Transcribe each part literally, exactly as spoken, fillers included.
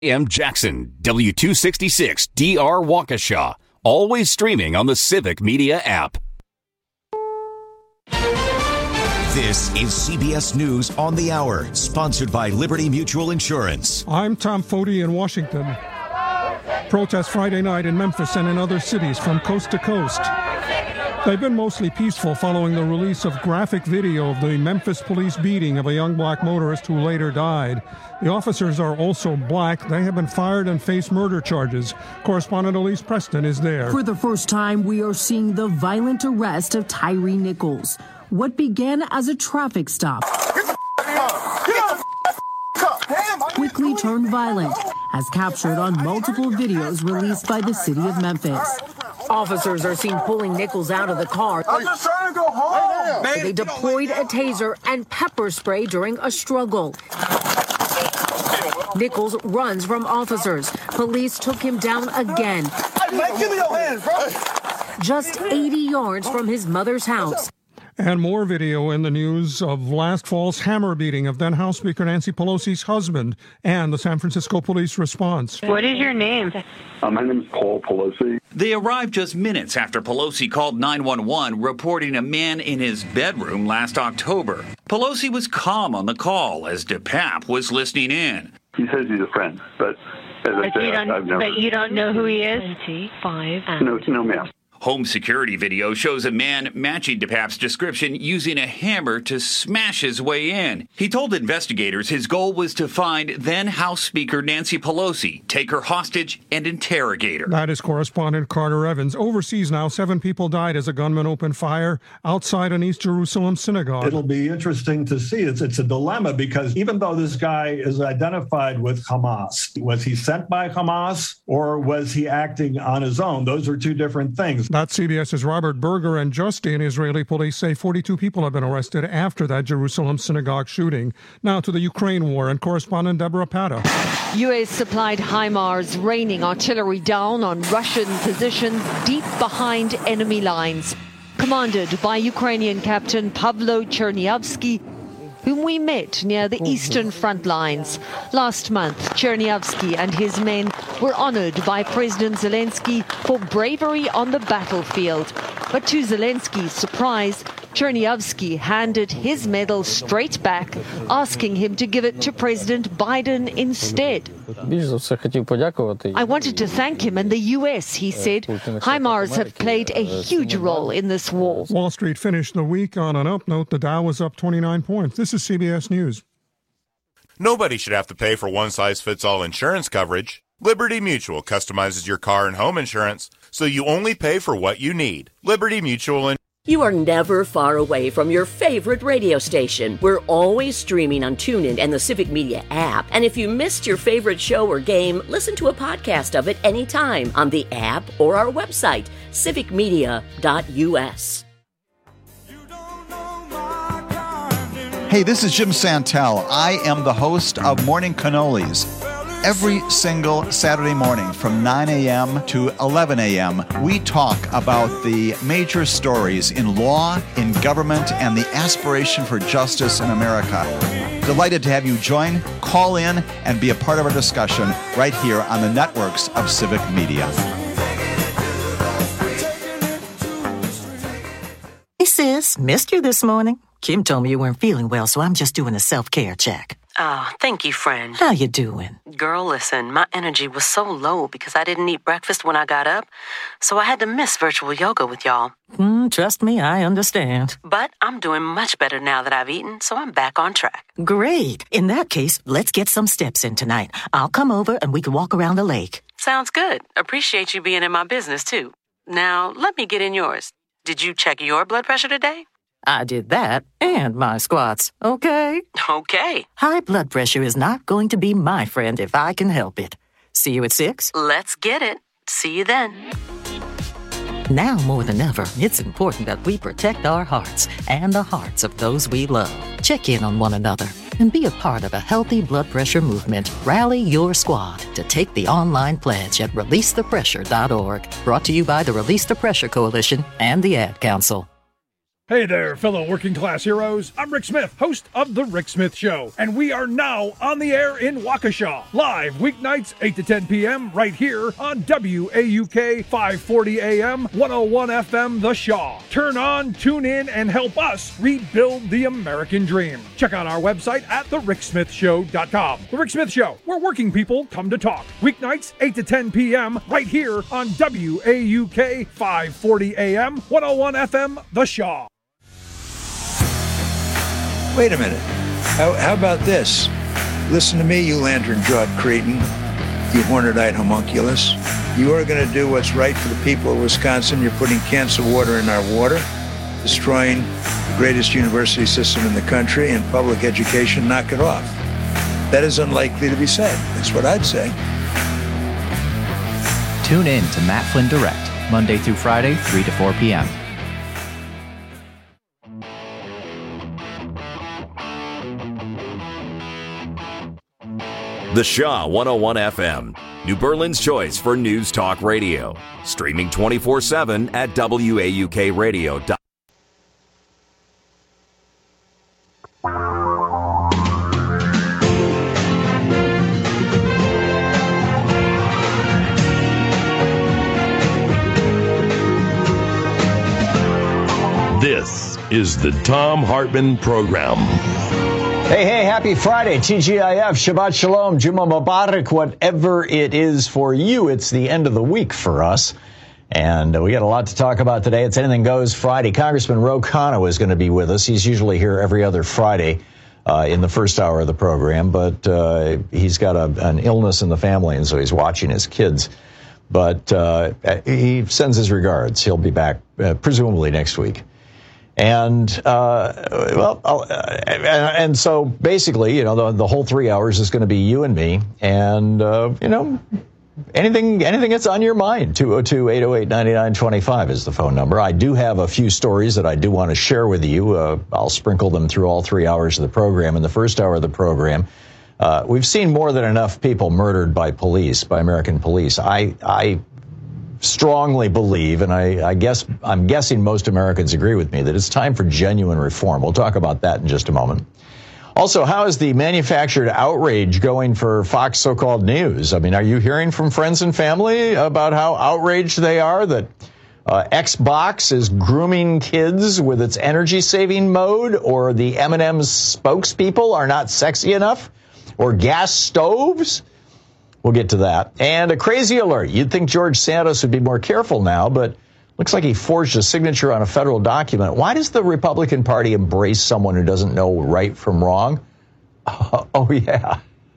M Jackson, W two sixty-six D R Waukesha. Always streaming on the Civic Media app. This is C B S News on the Hour, sponsored by Liberty Mutual Insurance. I'm Tom Foti in Washington. Protests Friday night in Memphis and in other cities from coast to coast. They've been mostly peaceful following the release of graphic video of the Memphis police beating of a young black motorist who later died. The officers are also black. They have been fired and face murder charges. Correspondent Elise Preston is there. For the first time, we are seeing the violent arrest of Tyree Nichols. What began as a traffic stop quickly turned violent, as captured on multiple videos released by the city of Memphis. Officers are seen pulling Nichols out of the car. I'm just trying to go home. Hey, they deployed a taser and pepper spray during a struggle. Nichols runs from officers. Police took him down again. Hey, man, give me your hands, bro. Just eighty yards from his mother's house. And more video in the news of last fall's hammer beating of then House Speaker Nancy Pelosi's husband and the San Francisco police response. What is your name? Uh, my name is Paul Pelosi. They arrived just minutes after Pelosi called nine one one, reporting a man in his bedroom last October. Pelosi was calm on the call as DePape was listening in. He says he's a friend, but as I But you said, don't, I've never... but you don't know who he is? twenty-five No, no, ma'am. Home security video shows a man matching DePape's description using a hammer to smash his way in. He told investigators his goal was to find then House Speaker Nancy Pelosi, take her hostage, and interrogate her. That is correspondent Carter Evans. Overseas now, seven people died as a gunman opened fire outside an East Jerusalem synagogue. It'll be interesting to see. It's, it's a dilemma because even though this guy is identified with Hamas, was he sent by Hamas or was he acting on his own? Those are two different things. That's CBS's Robert Berger, and just in, Israeli police say forty-two people have been arrested after that Jerusalem synagogue shooting. Now to the Ukraine war, and correspondent Deborah Pata. U S supplied HIMARS raining artillery down on Russian positions deep behind enemy lines. Commanded by Ukrainian Captain Pavlo Chernyavsky, whom we met near the eastern front lines. Last month, Chernyavsky and his men were honored by President Zelensky for bravery on the battlefield. But to Zelensky's surprise, Chernyavsky handed his medal straight back, asking him to give it to President Biden instead. I wanted to thank him and the U S, he said. HIMARS have played a huge role in this war. Wall Street finished the week on an up note. The Dow was up twenty-nine points. This is C B S News. Nobody should have to pay for one-size-fits-all insurance coverage. Liberty Mutual customizes your car and home insurance so you only pay for what you need. Liberty Mutual and You are never far away from your favorite radio station. We're always streaming on TuneIn and the Civic Media app. And if you missed your favorite show or game, listen to a podcast of it anytime on the app or our website, civic media dot u s. Hey, this is Jim Santel. I am the host of Morning Cannolis. Every single Saturday morning from nine a.m. to eleven a.m., we talk about the major stories in law, in government, and the aspiration for justice in America. Delighted to have you join, call in, and be a part of our discussion right here on the networks of Civic Media. Hey, sis, missed you this morning. Kim told me you weren't feeling well, so I'm just doing a self-care check. Oh, thank you, friend. How you doing? Girl, listen, my energy was so low because I didn't eat breakfast when I got up, so I had to miss virtual yoga with y'all. Mm, trust me, I understand. But I'm doing much better now that I've eaten, so I'm back on track. Great. In that case, let's get some steps in tonight. I'll come over and we can walk around the lake. Sounds good. Appreciate you being in my business, too. Now, let me get in yours. Did you check your blood pressure today? I did that and my squats, okay? Okay. High blood pressure is not going to be my friend if I can help it. See you at six? Let's get it. See you then. Now more than ever, it's important that we protect our hearts and the hearts of those we love. Check in on one another and be a part of a healthy blood pressure movement. Rally your squad to take the online pledge at release the pressure dot org. Brought to you by the Release the Pressure Coalition and the Ad Council. Hey there, fellow working class heroes. I'm Rick Smith, host of The Rick Smith Show, and we are now on the air in Waukesha, live weeknights eight to ten p.m. right here on W A U K five forty A M, one oh one F M The Shaw. Turn on, tune in, and help us rebuild the American dream. Check out our website at the rick smith show dot com. The Rick Smith Show, where working people come to talk. Weeknights eight to ten p.m. right here on W A U K five forty A M, one oh one F M The Shaw. Wait a minute. How, how about this? Listen to me, you lantern-jawed cretin, you horned-eyed homunculus. You are going to do what's right for the people of Wisconsin. You're putting cancer water in our water, destroying the greatest university system in the country and public education. Knock it off. That is unlikely to be said. That's what I'd say. Tune in to Matt Flynn Direct, Monday through Friday, three to four p.m. The Shaw one oh one F M, New Berlin's choice for news talk radio. Streaming twenty-four seven at W A U K radio dot com. This is the Thom Hartmann Program. Hey, hey, happy Friday, T G I F, Shabbat Shalom, Juma Mubarak, whatever it is for you. It's the end of the week for us, and uh, we got a lot to talk about today. It's Anything Goes Friday. Congressman Ro Khanna is going to be with us. He's usually here every other Friday uh, in the first hour of the program, but uh, he's got a, an illness in the family, and so he's watching his kids. But uh, he sends his regards. He'll be back uh, presumably next week. And, uh, well, uh, and, and so basically, you know, the, the whole three hours is going to be you and me. And, uh, you know, anything anything that's on your mind, two oh two, eight oh eight, nine nine two five is the phone number. I do have a few stories that I do want to share with you. Uh, I'll sprinkle them through all three hours of the program. In the first hour of the program, uh, we've seen more than enough people murdered by police, by American police. I, I, strongly believe, and I, I guess I'm guessing most Americans agree with me, that it's time for genuine reform. We'll talk about that in just a moment. Also, how is the manufactured outrage going for Fox so-called news? I mean, are you hearing from friends and family about how outraged they are that uh, Xbox is grooming kids with its energy-saving mode, or the M and M's spokespeople are not sexy enough, or gas stoves? We'll get to that. And a crazy alert. You'd think George Santos would be more careful now, but looks like he forged a signature on a federal document. Why does the Republican Party embrace someone who doesn't know right from wrong? Uh, oh, yeah.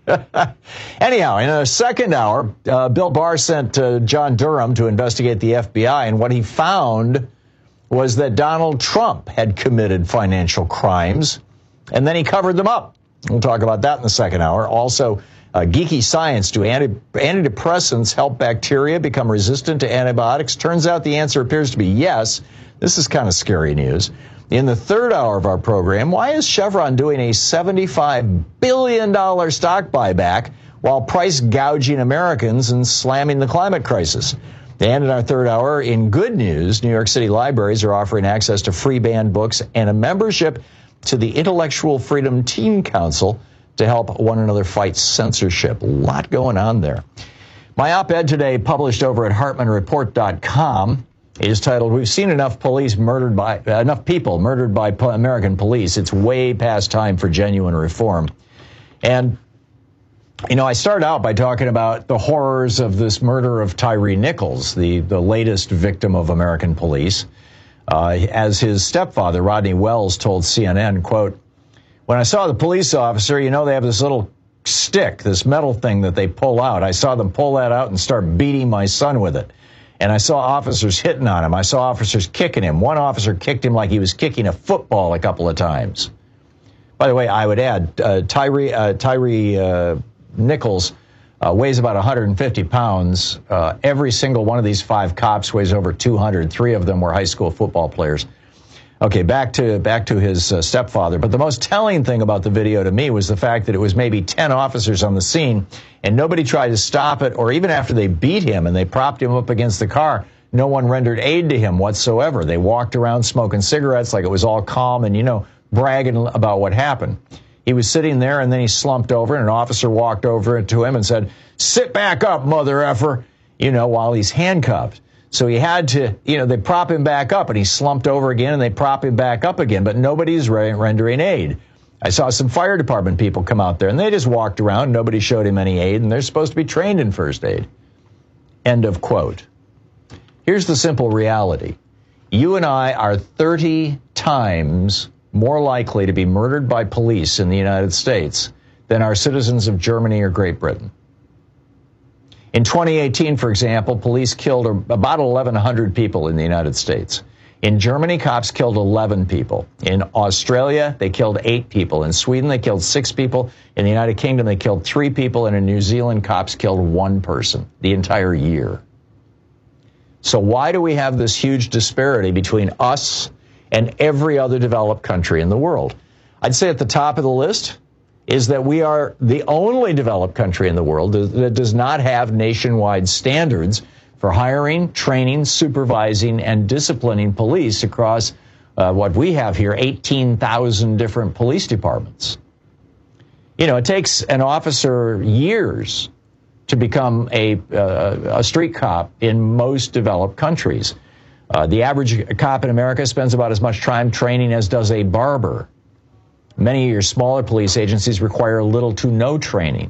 Anyhow, in a second hour, uh, Bill Barr sent uh, John Durham to investigate the F B I, and what he found was that Donald Trump had committed financial crimes, and then he covered them up. We'll talk about that in the second hour. Also, Uh, geeky science. Do anti- antidepressants help bacteria become resistant to antibiotics? Turns out the answer appears to be yes. This is kind of scary news. In the third hour of our program, why is Chevron doing a seventy-five billion dollars stock buyback while price gouging Americans and slamming the climate crisis? And in our third hour, in good news, New York City libraries are offering access to free banned books and a membership to the Intellectual Freedom Teen Council to help one another fight censorship. A lot going on there. My op-ed today, published over at hartmann report dot com, is titled, "We've seen enough police murdered by uh, enough people murdered by po- American police. It's way past time for genuine reform." And, you know, I started out by talking about the horrors of this murder of Tyree Nichols, the, the latest victim of American police. Uh, as his stepfather, Rodney Wells, told C N N, quote, "When I saw the police officer, you know, they have this little stick, this metal thing that they pull out. I saw them pull that out and start beating my son with it. And I saw officers hitting on him. I saw officers kicking him. One officer kicked him like he was kicking a football a couple of times." By the way, I would add, uh, Tyree, uh, Tyree uh, Nichols uh, weighs about one hundred fifty pounds. Uh, every single one of these five cops weighs over two hundred. Three of them were high school football players. Okay, back to back to his uh, stepfather. But the most telling thing about the video to me was the fact that it was maybe ten officers on the scene, and nobody tried to stop it, or even after they beat him and they propped him up against the car, no one rendered aid to him whatsoever. They walked around smoking cigarettes like it was all calm and, you know, bragging about what happened. He was sitting there, and then he slumped over, and an officer walked over to him and said, "Sit back up, mother effer," you know, while he's handcuffed. So he had to, you know, they prop him back up, and he slumped over again, and they prop him back up again, but nobody's re- rendering aid. I saw some fire department people come out there, and they just walked around. Nobody showed him any aid, and they're supposed to be trained in first aid. End of quote. Here's the simple reality. You and I are thirty times more likely to be murdered by police in the United States than are citizens of Germany or Great Britain. In twenty eighteen, for example, police killed about eleven hundred people in the United States. In Germany, cops killed eleven people. In Australia, they killed eight people. In Sweden, they killed six people. In the United Kingdom, they killed three people. And in New Zealand, cops killed one person the entire year. So why do we have this huge disparity between us and every other developed country in the world? I'd say at the top of the list is that we are the only developed country in the world that does not have nationwide standards for hiring, training, supervising, and disciplining police across uh, what we have here, eighteen thousand different police departments. You know, it takes an officer years to become a, uh, a street cop in most developed countries. Uh, the average cop in America spends about as much time training as does a barber. Many of your smaller police agencies require little to no training.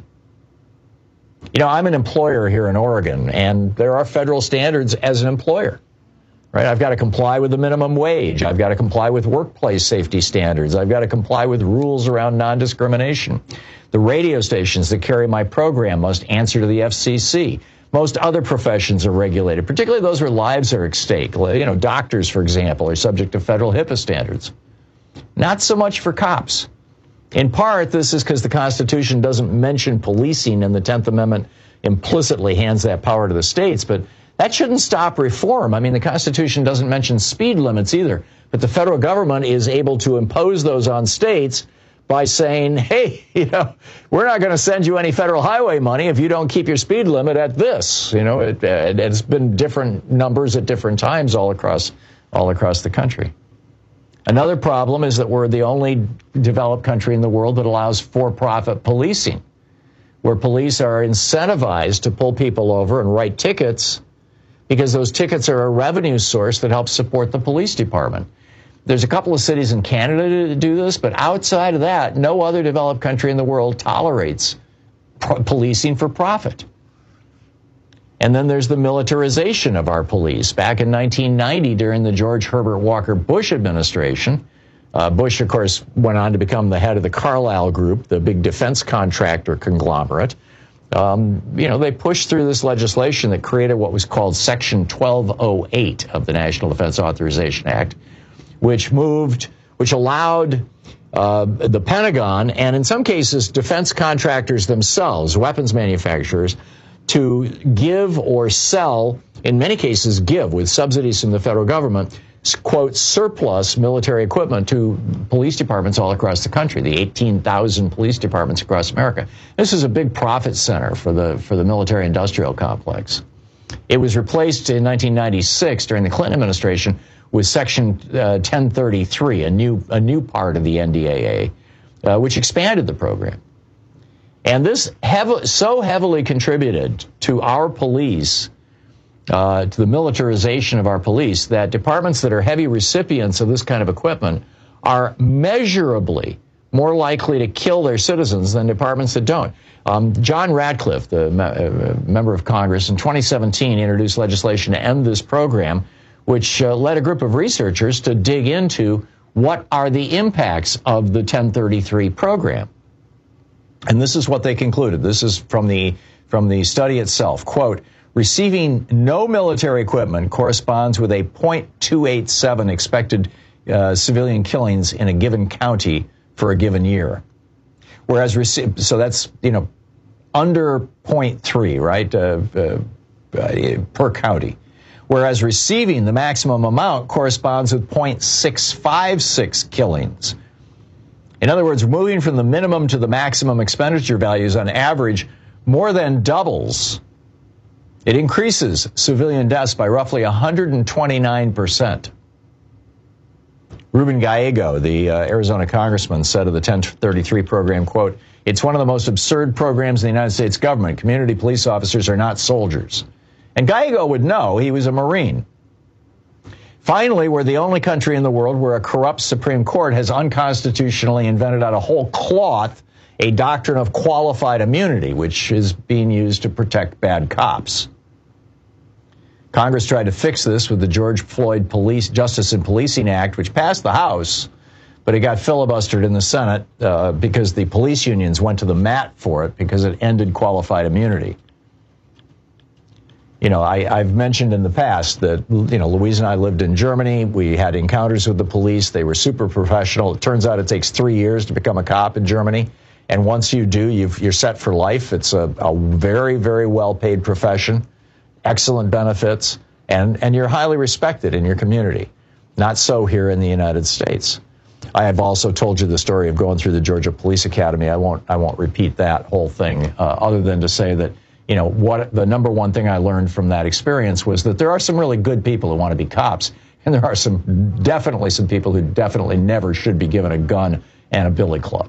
You know, I'm an employer here in Oregon, and there are federal standards as an employer, right? I've got to comply with the minimum wage. I've got to comply with workplace safety standards. I've got to comply with rules around non-discrimination. The radio stations that carry my program must answer to the F C C. Most other professions are regulated, particularly those where lives are at stake. You know, doctors, for example, are subject to federal HIPAA standards. Not so much for cops. In part, this is because the Constitution doesn't mention policing, and the tenth Amendment implicitly hands that power to the states. But that shouldn't stop reform. I mean, the Constitution doesn't mention speed limits either. But the federal government is able to impose those on states by saying, hey, you know, we're not going to send you any federal highway money if you don't keep your speed limit at this. You know, it, it's been different numbers at different times all across all across the country. Another problem is that we're the only developed country in the world that allows for-profit policing, where police are incentivized to pull people over and write tickets because those tickets are a revenue source that helps support the police department. There's a couple of cities in Canada to do this, but outside of that, no other developed country in the world tolerates pro- policing for profit. And then there's the militarization of our police. Back in nineteen ninety, during the George Herbert Walker Bush administration, uh, Bush, of course, went on to become the head of the Carlyle Group, the big defense contractor conglomerate. Um, you know, they pushed through this legislation that created what was called Section twelve oh eight of the National Defense Authorization Act, which moved, which allowed uh, the Pentagon, and in some cases, defense contractors themselves, weapons manufacturers, to give or sell, in many cases give, with subsidies from the federal government, quote, surplus military equipment to police departments all across the country, the eighteen thousand police departments across America. This is a big profit center for the for the military-industrial complex. It was replaced in nineteen ninety-six during the Clinton administration with Section uh, ten thirty-three, a new a new part of the N D A A, uh, which expanded the program. And this hev- so heavily contributed to our police, uh, to the militarization of our police, that departments that are heavy recipients of this kind of equipment are measurably more likely to kill their citizens than departments that don't. Um, John Ratcliffe, the me- uh, member of Congress, in twenty seventeen introduced legislation to end this program, which uh, led a group of researchers to dig into what are the impacts of the ten thirty-three program. And this is what they concluded. This is from the from the study itself. Quote, receiving no military equipment corresponds with a zero point two eight seven expected uh, civilian killings in a given county for a given year. Whereas, rece- so that's, you know, under zero point three, right, uh, uh, uh, per county. Whereas receiving the maximum amount corresponds with zero point six five six killings. In other words, moving from the minimum to the maximum expenditure values on average more than doubles It increases civilian deaths by roughly one hundred twenty-nine percent. Ruben Gallego, the uh, Arizona congressman, said of the ten thirty-three program, quote, "It's one of the most absurd programs in the United States government. Community police officers are not soldiers." And Gallego would know. He was a Marine. Finally, we're the only country in the world where a corrupt Supreme Court has unconstitutionally invented out of whole cloth a doctrine of qualified immunity, which is being used to protect bad cops. Congress tried to fix this with the George Floyd Police Justice and Policing Act, which passed the House, but it got filibustered in the Senate uh, because the police unions went to the mat for it because it ended qualified immunity. You know, I, I've mentioned in the past that, you know, Louise and I lived in Germany. We had encounters with the police. They were super professional. It turns out it takes three years to become a cop in Germany. And once you do, you've, you're set for life. It's a, a very, very well-paid profession, excellent benefits, and, and you're highly respected in your community. Not so here in the United States. I have also told you the story of going through the Georgia Police Academy. I won't, I won't repeat that whole thing, uh, other than to say that, you know, what the number one thing I learned from that experience was that there are some really good people who want to be cops, and there are some definitely some people who definitely never should be given a gun and a billy club.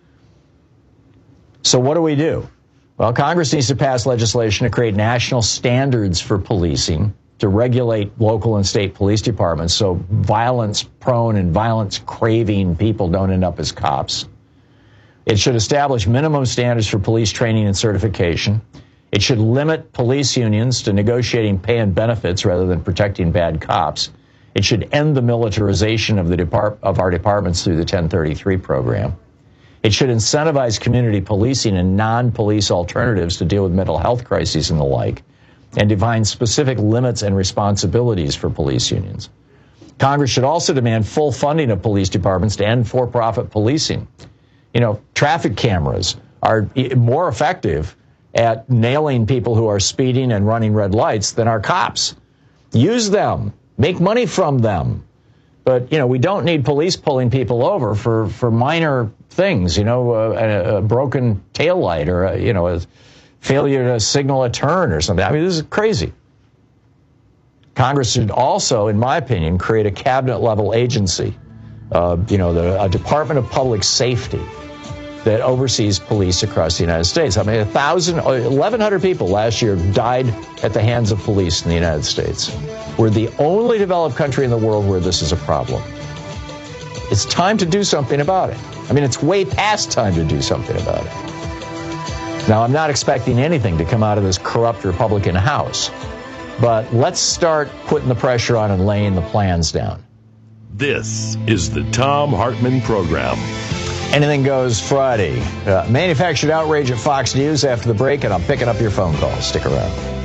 So what do we do? Well, Congress needs to pass legislation to create national standards for policing, to regulate local and state police departments so violence-prone and violence-craving people don't end up as cops. It should establish minimum standards for police training and certification. It should limit police unions to negotiating pay and benefits rather than protecting bad cops. It should end the militarization of the depart- of our departments through the ten thirty-three program. It should incentivize community policing and non-police alternatives to deal with mental health crises and the like, and define specific limits and responsibilities for police unions. Congress should also demand full funding of police departments to end for-profit policing. You know, traffic cameras are more effective at nailing people who are speeding and running red lights than our cops. Use them. Make money from them. But, you know, we don't need police pulling people over for, for minor things, you know, a, a broken taillight or, a, you know, a failure to signal a turn or something. I mean, this is crazy. Congress should also, in my opinion, create a cabinet-level agency, uh, you know, the a Department of Public Safety that oversees police across the United States. I mean, a thousand, eleven hundred people last year died at the hands of police in the United States. We're the only developed country in the world where this is a problem. It's time to do something about it. I mean, it's way past time to do something about it. Now, I'm not expecting anything to come out of this corrupt Republican House, but let's start putting the pressure on and laying the plans down. This is the Thom Hartmann Program. Anything Goes Friday. Uh, manufactured outrage at Fox News after the break, and I'm picking up your phone calls. Stick around.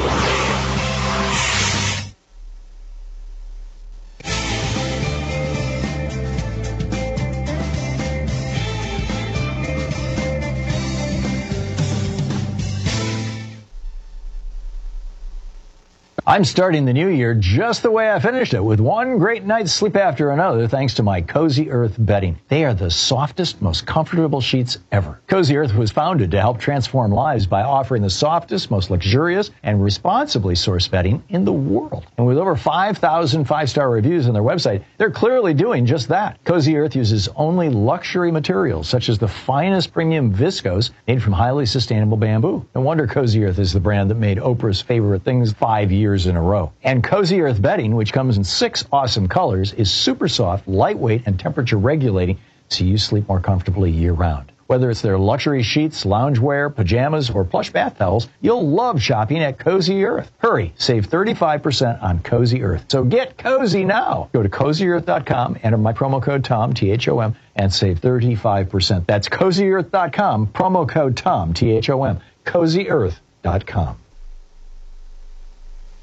I'm starting the new year just the way I finished it, with one great night's sleep after another, thanks to my Cozy Earth bedding. They are the softest, most comfortable sheets ever. Cozy Earth was founded to help transform lives by offering the softest, most luxurious, and responsibly sourced bedding in the world. And with over five thousand five-star reviews on their website, they're clearly doing just that. Cozy Earth uses only luxury materials, such as the finest premium viscose made from highly sustainable bamboo. No wonder Cozy Earth is the brand that made Oprah's favorite things five years in a row. And Cozy Earth bedding, which comes in six awesome colors, is super soft, lightweight, and temperature regulating, so you sleep more comfortably year-round. Whether it's their luxury sheets, loungewear, pajamas, or plush bath towels, you'll love shopping at Cozy Earth. Hurry, save thirty-five percent on Cozy Earth. So get cozy now. Go to cozy earth dot com, enter my promo code Tom, T H O M, and save thirty-five percent. That's cozy earth dot com, promo code Tom, T H O M, cozy earth dot com.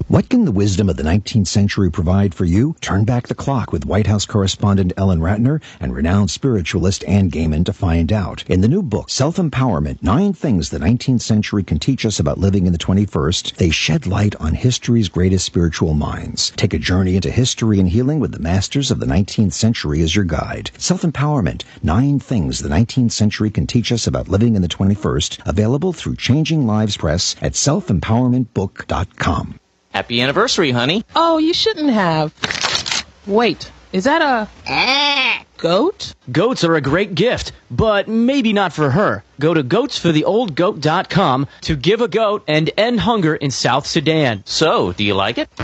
What can the wisdom of the nineteenth century provide for you? Turn back the clock with White House correspondent Ellen Ratner and renowned spiritualist Ann Gaiman to find out. In the new book, Self-Empowerment, Nine Things the nineteenth Century Can Teach Us About Living in the twenty-first, they shed light on history's greatest spiritual minds. Take a journey into history and healing with the masters of the nineteenth century as your guide. Self-Empowerment, Nine Things the nineteenth Century Can Teach Us About Living in the twenty-first, available through Changing Lives Press at self empowerment book dot com. Happy anniversary, honey. Oh, you shouldn't have. Wait, is that a goat? Goats are a great gift, but maybe not for her. Go to goats for the old goat dot com to give a goat and end hunger in South Sudan. So, do you like it?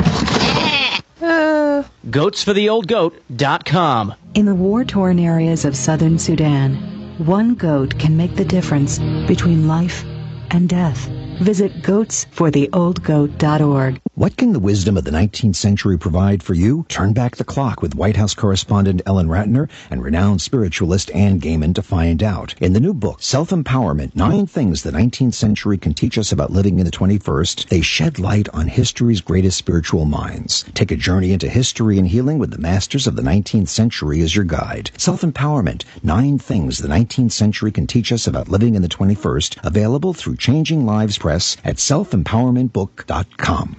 Uh... goats for the old goat dot com. In the war-torn areas of southern Sudan, one goat can make the difference between life and death. Visit goats for the old goat dot org. What can the wisdom of the nineteenth century provide for you? Turn back the clock with White House correspondent Ellen Ratner and renowned spiritualist Ann Gaiman to find out. In the new book, Self-Empowerment, Nine Things the nineteenth Century Can Teach Us About Living in the twenty-first, they shed light on history's greatest spiritual minds. Take a journey into history and healing with the masters of the nineteenth century as your guide. Self-Empowerment, Nine Things the nineteenth Century Can Teach Us About Living in the twenty-first, available through Changing Lives Press at self empowerment book dot com.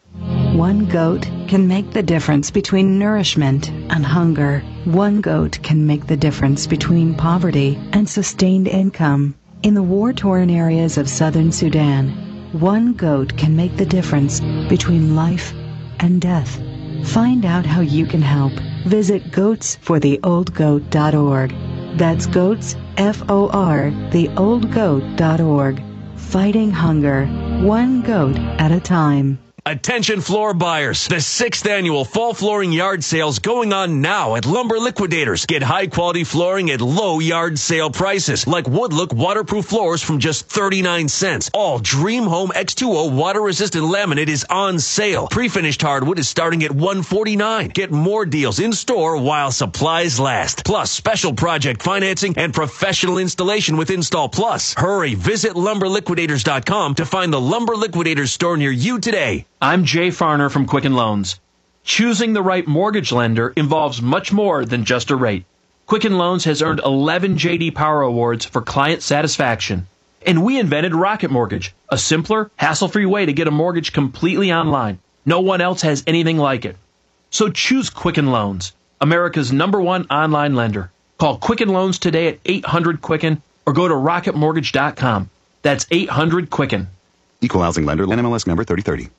One goat can make the difference between nourishment and hunger. One goat can make the difference between poverty and sustained income. In the war-torn areas of southern Sudan, one goat can make the difference between life and death. Find out how you can help. Visit goats for the old goat dot org. That's goats, F O R, the old goat dot org. Fighting hunger, one goat at a time. Attention floor buyers. The sixth annual fall flooring yard sales going on now at Lumber Liquidators. Get high quality flooring at low yard sale prices like Woodlook waterproof floors from just thirty-nine cents. All Dream Home X two O water resistant laminate is on sale. Pre-finished hardwood is starting at one forty-nine. Get more deals in store while supplies last. Plus special project financing and professional installation with Install Plus. Hurry, visit lumber liquidators dot com to find the Lumber Liquidators store near you today. I'm Jay Farner from Quicken Loans. Choosing the right mortgage lender involves much more than just a rate. Quicken Loans has earned eleven J D Power Awards for client satisfaction. And we invented Rocket Mortgage, a simpler, hassle-free way to get a mortgage completely online. No one else has anything like it. So choose Quicken Loans, America's number one online lender. Call Quicken Loans today at eight hundred Quicken or go to rocket mortgage dot com. That's eight hundred Quicken. Equal housing lender, N M L S number thirty thirty.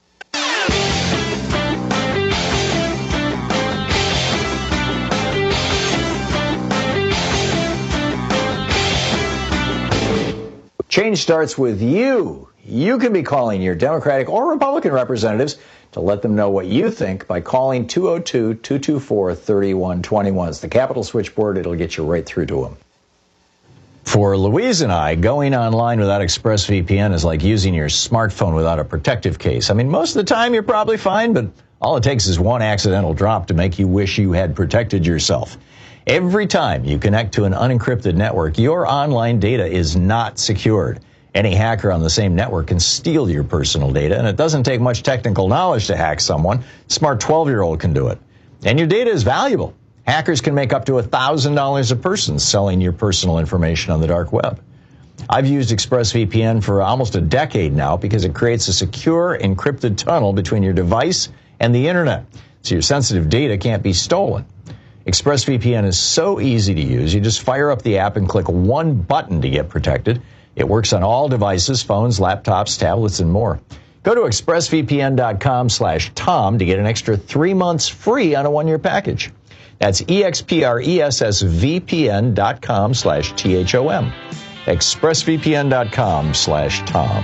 Change starts with you. You can be calling your Democratic or Republican representatives to let them know what you think by calling two oh two, two two four, three one two one. It's the Capitol switchboard. It'll get you right through to them. For Louise and I, going online without ExpressVPN is like using your smartphone without a protective case. I mean, most of the time you're probably fine, but all it takes is one accidental drop to make you wish you had protected yourself. Every time you connect to an unencrypted network, your online data is not secured. Any hacker on the same network can steal your personal data, and it doesn't take much technical knowledge to hack someone. A smart twelve-year-old can do it. And your data is valuable. Hackers can make up to one thousand dollars a person selling your personal information on the dark web. I've used ExpressVPN for almost a decade now because it creates a secure, encrypted tunnel between your device and the internet, so your sensitive data can't be stolen. ExpressVPN is so easy to use. You just fire up the app and click one button to get protected. It works on all devices, phones, laptops, tablets, and more. Go to expressvpn.com slash Tom to get an extra three months free on a one-year package. That's expressvpn.com slash T H O M. expressvpn.com slash Tom.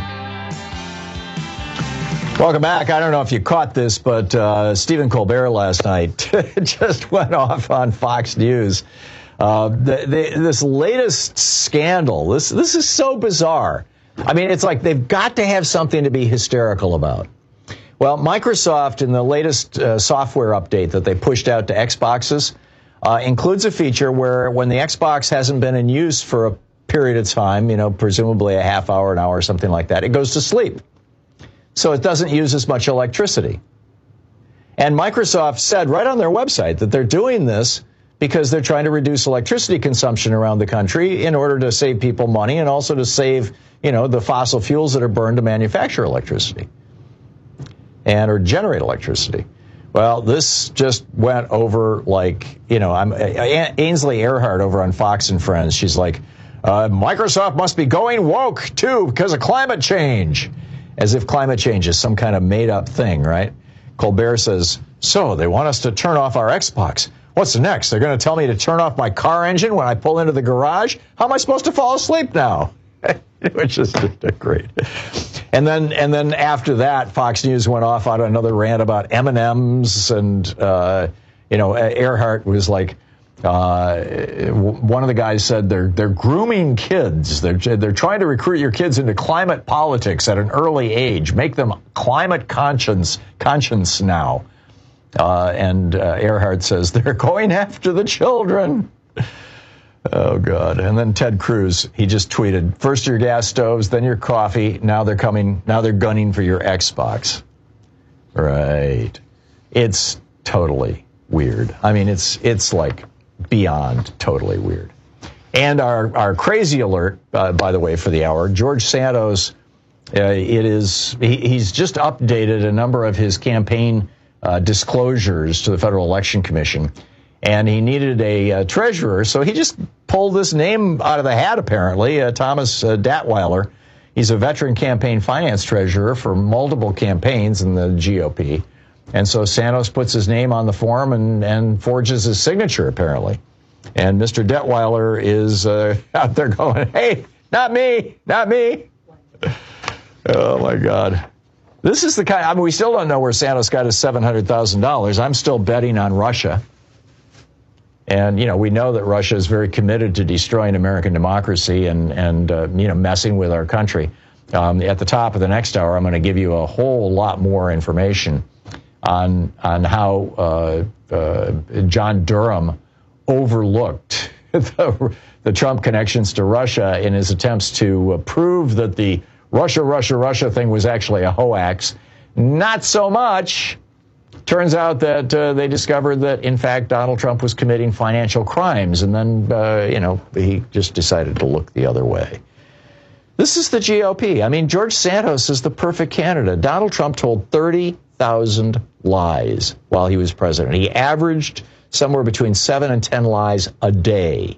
Welcome back. I don't know if you caught this, but uh, Stephen Colbert last night just went off on Fox News. Uh, the, the, this latest scandal, this this is so bizarre. I mean, it's like they've got to have something to be hysterical about. Well, Microsoft, in the latest uh, software update that they pushed out to Xboxes, uh, includes a feature where when the Xbox hasn't been in use for a period of time, you know, presumably a half hour, an hour, something like that, it goes to sleep. so it doesn't use as much electricity. And Microsoft said right on their website that they're doing this because they're trying to reduce electricity consumption around the country in order to save people money and also to save, you know, the fossil fuels that are burned to manufacture electricity and or generate electricity. Well, this just went over like, you know, I'm Ainsley Earhardt over on Fox and Friends. She's like, uh, Microsoft must be going woke, too, because of climate change. As if climate change is some kind of made-up thing, right? Colbert says, so they want us to turn off our Xbox. What's next? They're going to tell me to turn off my car engine when I pull into the garage? How am I supposed to fall asleep now? Which is great. And then, and then after that, Fox News went off on another rant about M and M's, and uh, you know, Earhart was like, uh, one of the guys said they're they're grooming kids. They're they're trying to recruit your kids into climate politics at an early age. Make them climate conscious conscious now. Uh, and uh, Earhart says they're going after the children. Oh, God. And then Ted Cruz, he just tweeted, first your gas stoves, then your coffee. Now they're coming. Now they're gunning for your Xbox. Right. It's totally weird. I mean, it's it's like beyond totally weird. And our, our crazy alert, uh, by the way, for the hour, George Santos, uh, it is he, he's just updated a number of his campaign uh, disclosures to the Federal Election Commission. And he needed a uh, treasurer, so he just pulled this name out of the hat, apparently, uh, Thomas uh, Datweiler. He's a veteran campaign finance treasurer for multiple campaigns in the G O P. And so Santos puts his name on the form and, and forges his signature, apparently. And Mister Detweiler is uh, out there going, hey, not me, not me. Oh, my God. This is the kind, I mean, we still don't know where Santos got his seven hundred thousand dollars. I'm still betting on Russia. And, you know, we know that Russia is very committed to destroying American democracy and, and uh, you know, messing with our country. Um, at the top of the next hour, I'm going to give you a whole lot more information on on how uh, uh, John Durham overlooked the, the Trump connections to Russia in his attempts to uh, prove that the Russia, Russia, Russia thing was actually a hoax. Not so much. Turns out that uh, they discovered that, in fact, Donald Trump was committing financial crimes, and then, uh, you know, he just decided to look the other way. This is the G O P. I mean, George Santos is the perfect candidate. Donald Trump told thirty thousand lies while he was president. He averaged somewhere between seven and ten lies a day,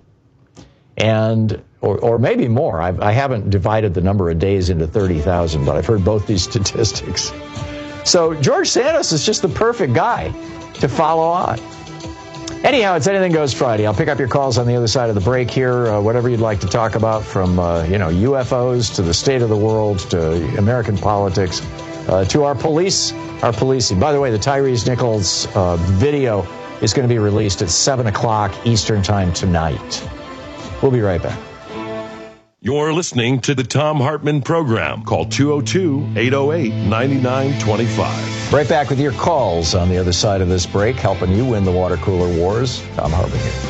and or, or maybe more. I've, I haven't divided the number of days into thirty thousand, but I've heard both these statistics. So George Santos is just the perfect guy to follow on. Anyhow, it's Anything Goes Friday. I'll pick up your calls on the other side of the break here. Uh, whatever you'd like to talk about, from uh, you know U F Os to the state of the world to American politics uh, to our police, our policing. By the way, the Tyrese Nichols uh, video is going to be released at seven o'clock Eastern Time tonight. We'll be right back. You're listening to the Thom Hartmann Program. Call two oh two, eight oh eight, nine nine two five. Right back with your calls on the other side of this break, helping you win the water cooler wars. Thom Hartmann here.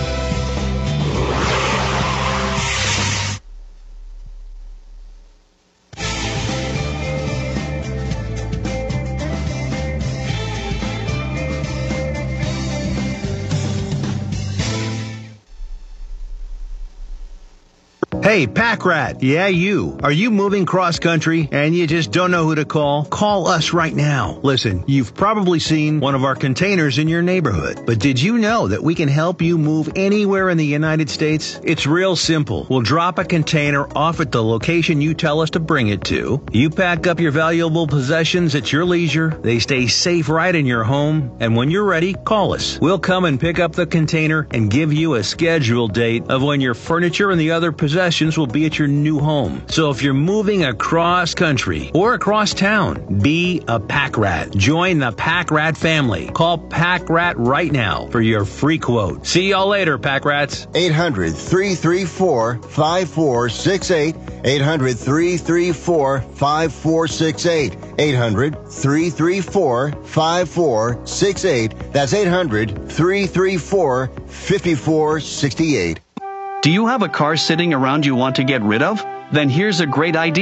Hey, Pack Rat. Yeah, you. Are you moving cross-country and you just don't know who to call? Call us right now. Listen, you've probably seen one of our containers in your neighborhood. But did you know that we can help you move anywhere in the United States? It's real simple. We'll drop a container off at the location you tell us to bring it to. You pack up your valuable possessions at your leisure. They stay safe right in your home. And when you're ready, call us. We'll come and pick up the container and give you a scheduled date of when your furniture and the other possessions will be at your new home. So if you're moving across country or across town, be a Pack Rat. Join the Pack Rat family. Call Pack Rat right now for your free quote. See y'all later, Pack Rats. eight hundred, three three four, five four six eight. eight hundred, three three four, five four six eight. eight hundred, three three four, five four six eight. That's eight hundred, three three four, five four six eight. Do you have a car sitting around you want to get rid of? Then here's a great idea.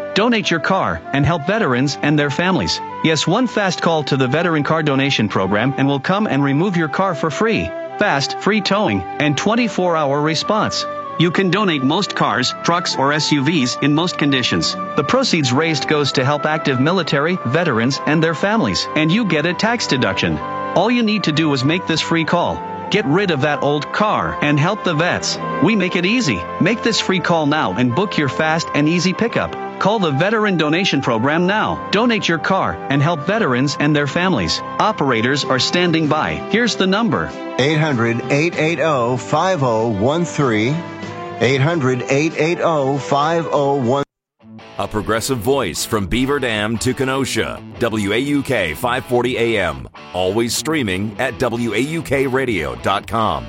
Donate your car and help veterans and their families. Yes, one fast call to the Veteran Car Donation Program and we'll come and remove your car for free. Fast, free towing, and twenty-four hour response. You can donate most cars, trucks, or S U Vs in most conditions. The proceeds raised goes to help active military, veterans, and their families, and you get a tax deduction. All you need to do is make this free call. Get rid of that old car and help the vets. We make it easy. Make this free call now and book your fast and easy pickup. Call the Veteran Donation Program now. Donate your car and help veterans and their families. Operators are standing by. Here's the number. eight hundred, eight eight zero, five zero one three. eight hundred, eight eight zero, five zero one three. A progressive voice from Beaver Dam to Kenosha. W A U K five forty A M. Always streaming at W A U K radio dot com.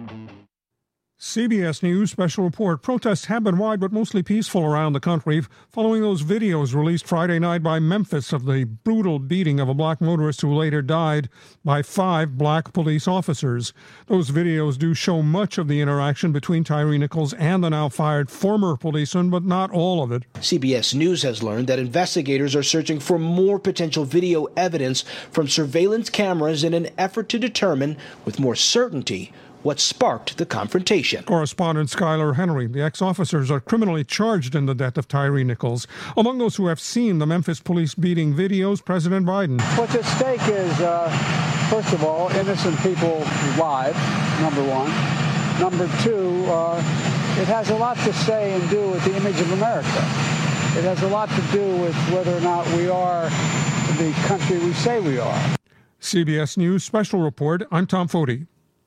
C B S News special report. Protests have been wide but mostly peaceful around the country following those videos released Friday night by Memphis of the brutal beating of a black motorist who later died by five black police officers. Those videos do show much of the interaction between Tyre Nichols and the now fired former policeman, but not all of it. C B S News has learned that investigators are searching for more potential video evidence from surveillance cameras in an effort to determine with more certainty what sparked the confrontation. Correspondent Skylar Henry. The ex-officers are criminally charged in the death of Tyre Nichols. Among those who have seen the Memphis police beating videos, President Biden. What's at stake is, uh, first of all, innocent people lives, number one. Number two, uh, it has a lot to say and do with the image of America. It has a lot to do with whether or not we are the country we say we are. C B S News special report. I'm Tom Foti.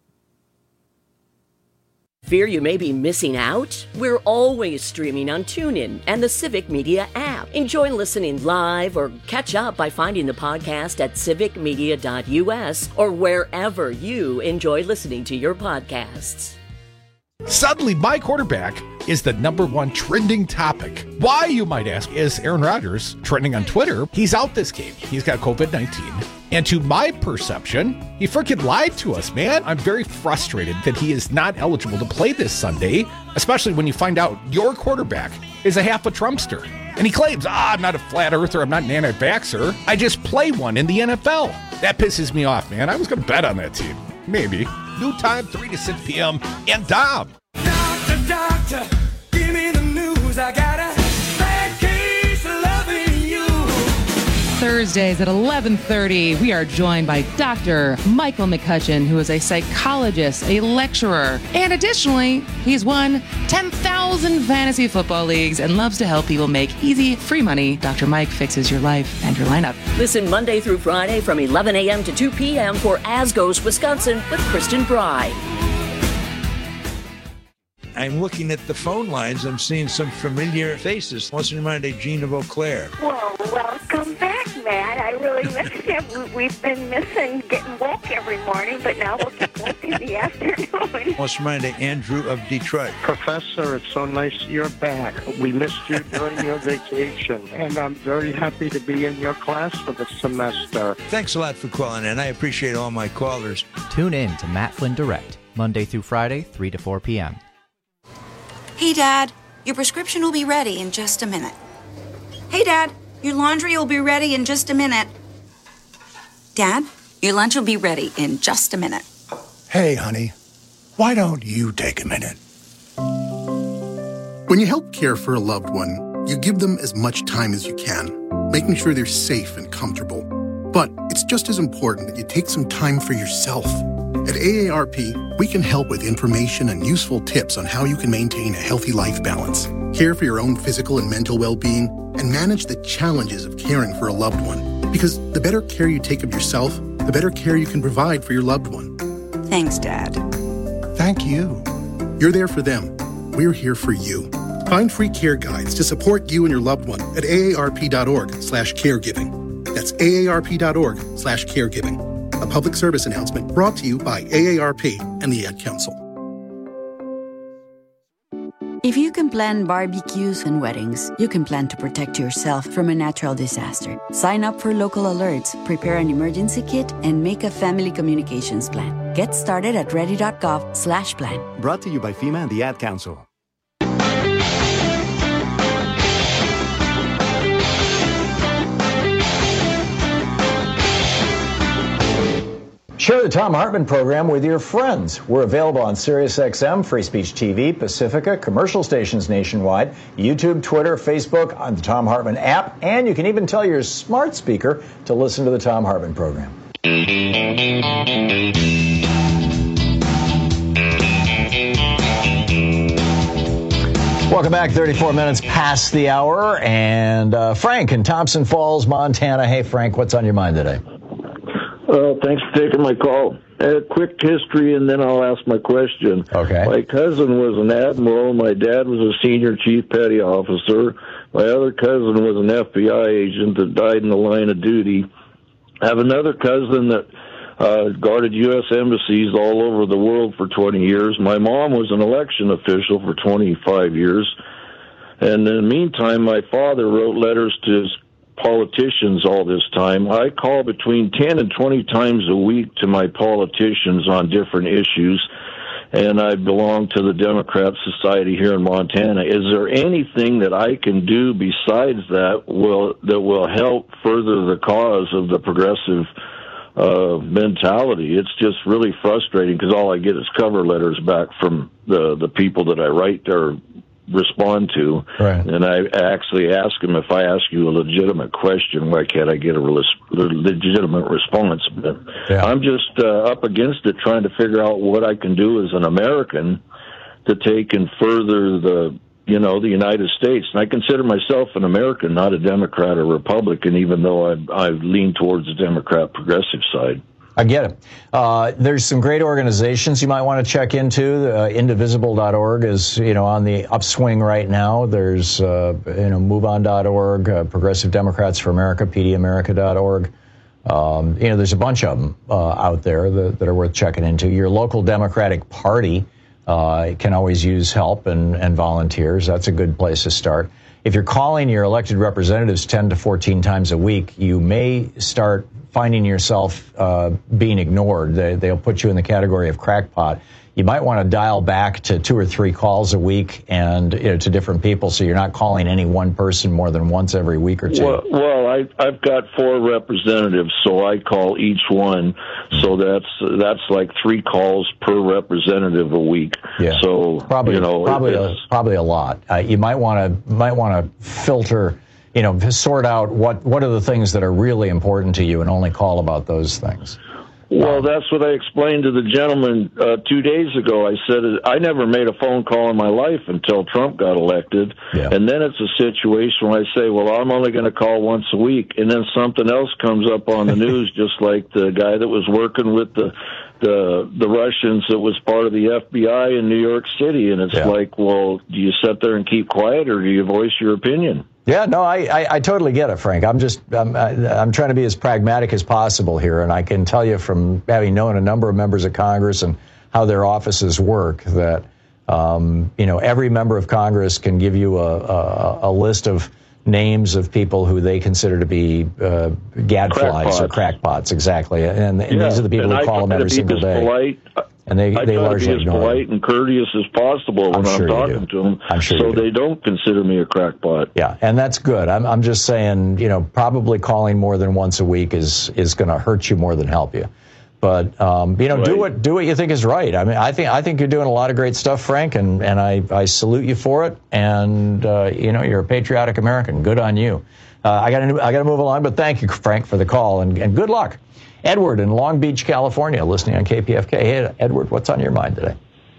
Fear you may be missing out? We're always streaming on TuneIn and the Civic Media app. Enjoy listening live or catch up by finding the podcast at civic media dot U S or wherever you enjoy listening to your podcasts. Suddenly, my quarterback is the number one trending topic. Why, you might ask, is Aaron Rodgers trending on Twitter? He's out this game. He's got covid nineteen. And to my perception, he freaking lied to us, man. I'm very frustrated that he is not eligible to play this Sunday, especially when you find out your quarterback is a half a Trumpster. And he claims, ah, I'm not a flat earther, I'm not an anti-vaxxer. I just play one in the N F L. That pisses me off, man. I was going to bet on that team. Maybe. New time, three to six p.m. And Dom. Doctor, doctor, give me the news. I got a bad case of loving you. Thursdays at eleven thirty, we are joined by Doctor Michael McCutcheon, who is a psychologist, a lecturer, and additionally, he's won ten thousand fantasy football leagues and loves to help people make easy, free money. Doctor Mike fixes your life and your lineup. Listen Monday through Friday from eleven a.m. to two p.m. for As Goes Wisconsin with Kristen Bry. I'm looking at the phone lines. I'm seeing some familiar faces. What's in mind, Gene of Eau Claire? Well, welcome back, Matt. I really missed you. We've been missing getting woke every morning, but now we'll get woke in the afternoon. What's in mind, Andrew of Detroit? Professor, it's so nice you're back. We missed you during your vacation, and I'm very happy to be in your class for the semester. Thanks a lot for calling in. I appreciate all my callers. Tune in to Matt Flynn Direct, Monday through Friday, three to four p.m. Hey, Dad, your prescription will be ready in just a minute. Hey, Dad, your laundry will be ready in just a minute. Dad, your lunch will be ready in just a minute. Hey, honey, why don't you take a minute? When you help care for a loved one, you give them as much time as you can, making sure they're safe and comfortable. But it's just as important that you take some time for yourself. At A A R P, we can help with information and useful tips on how you can maintain a healthy life balance, care for your own physical and mental well-being, and manage the challenges of caring for a loved one. Because the better care you take of yourself, the better care you can provide for your loved one. Thanks, Dad. Thank you. You're there for them. We're here for you. Find free care guides to support you and your loved one at aarp.org slash caregiving. That's aarp.org slash caregiving. A public service announcement brought to you by A A R P and the Ad Council. If you can plan barbecues and weddings, you can plan to protect yourself from a natural disaster. Sign up for local alerts, prepare an emergency kit, and make a family communications plan. Get started at ready.gov slash plan. Brought to you by FEMA and the Ad Council. Share the Thom Hartmann program with your friends. We're available on SiriusXM, Free Speech T V, Pacifica, commercial stations nationwide, YouTube, Twitter, Facebook, on the Thom Hartmann app, and you can even tell your smart speaker to listen to the Thom Hartmann program. Welcome back. thirty-four minutes past the hour, and uh, Frank in Thompson Falls, Montana. Hey, Frank, what's on your mind today? Well, thanks for taking my call. A quick history, and then I'll ask my question. Okay. My cousin was an admiral. My dad was a senior chief petty officer. My other cousin was an F B I agent that died in the line of duty. I have another cousin that uh, guarded U S embassies all over the world for twenty years. My mom was an election official for twenty-five years. And in the meantime, my father wrote letters to his politicians all this time. I call between ten and twenty times a week to my politicians on different issues, and I belong to the Democrat Society here in Montana. Is there anything that I can do besides that will that will help further the cause of the progressive uh, mentality? It's just really frustrating because all I get is cover letters back from the, the people that I write or respond to. Right. And I actually ask them, if I ask you a legitimate question, why can't I get a legitimate response? But yeah. I'm just uh, up against it, trying to figure out what I can do as an American to take and further the, you know, the United States. And I consider myself an American, not a Democrat or Republican, even though I, I lean towards the Democrat progressive side. I get it. Uh, there's some great organizations you might want to check into. Uh, indivisible dot org is, you know, on the upswing right now. There's, uh, you know, move on dot org, uh, Progressive Democrats for America, P D America dot org. Um, you know, there's a bunch of them uh, out there that, that are worth checking into. Your local Democratic Party uh, can always use help and, and volunteers. That's a good place to start. If you're calling your elected representatives ten to fourteen times a week, you may start finding yourself uh, being ignored. They, they'll put you in the category of crackpot. You might want to dial back to two or three calls a week and, you know, to different people, so you're not calling any one person more than once every week or two. Well, well I, I've got four representatives, so I call each one. So that's that's like three calls per representative a week. Yeah. So probably, you know, probably a, probably a lot. Uh, you might want to might want to filter. You know, sort out what, what are the things that are really important to you and only call about those things. Well, that's what I explained to the gentleman uh, two days ago. I said I never made a phone call in my life until Trump got elected. Yeah. And then it's a situation where I say, well, I'm only going to call once a week. And then something else comes up on the news, just like the guy that was working with the the the Russians that was part of the F B I in New York City. And it's yeah. like, well, do you sit there and keep quiet, or do you voice your opinion? Yeah, no, I, I, I totally get it, Frank. I'm just, I'm, I'm trying to be as pragmatic as possible here. And I can tell you from having known a number of members of Congress and how their offices work that, um, you know, every member of Congress can give you a, a, a list of names of people who they consider to be uh, gadflies or crackpots, exactly. And, and yeah. these are the people and who I call them every single day. Polite. And they, I they try largely to be as ignore polite it. and courteous as possible when I'm, sure I'm talking to them, I'm sure so you do. they don't consider me a crackpot. Yeah, and that's good. I'm, I'm just saying, you know, probably calling more than once a week is is going to hurt you more than help you. But um, you know, right. do what do what you think is right. I mean, I think I think you're doing a lot of great stuff, Frank, and and I, I salute you for it. And uh, you know, you're a patriotic American. Good on you. Uh, I got I got to move along, but thank you, Frank, for the call, and, and good luck. Edward in Long Beach, California, listening on K P F K. Hey, Edward, what's on your mind today?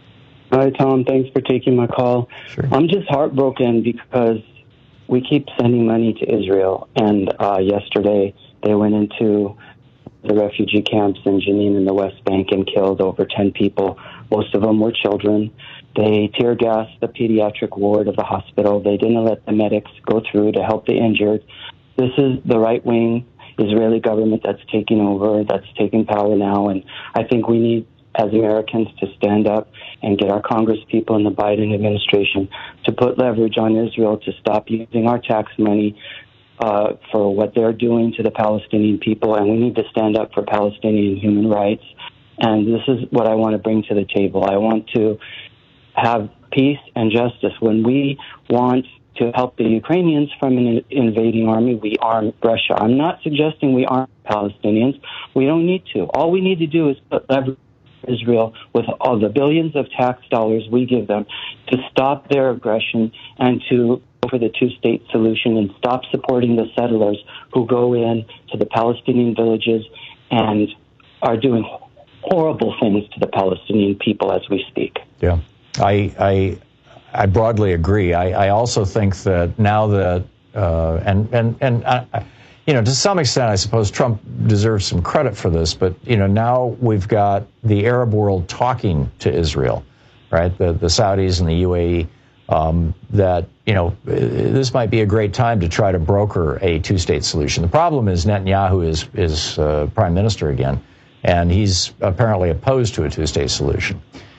Hi, Tom. Thanks for taking my call. Sure. I'm just heartbroken because we keep sending money to Israel, and uh, yesterday they went into the refugee camps in Jenin in the West Bank and killed over ten people. Most of them were children. They tear gassed the pediatric ward of the hospital. They didn't let the medics go through to help the injured. This is the right-wing Israeli government that's taking over, that's taking power now, and I think we need, as Americans, to stand up and get our Congress people in the Biden administration to put leverage on Israel to stop using our tax money uh, for what they're doing to the Palestinian people, and we need to stand up for Palestinian human rights. And this is what I want to bring to the table. I want to have peace and justice. When we want to help the Ukrainians from an invading army, we arm Russia. I'm not suggesting we arm Palestinians. We don't need to. All we need to do is put leverage Israel with all the billions of tax dollars we give them to stop their aggression and to go for the two-state solution and stop supporting the settlers who go in to the Palestinian villages and are doing horrible things to the Palestinian people as we speak. Yeah, I I, I broadly agree. I, I also think that now that uh, and and and I, you know, to some extent, I suppose Trump deserves some credit for this. But you know, now we've got the Arab world talking to Israel, right? The the Saudis and the U A E. Um, that you know, this might be a great time to try to broker a two-state solution. The problem is Netanyahu is is uh, prime minister again, and he's apparently opposed to a two-state solution.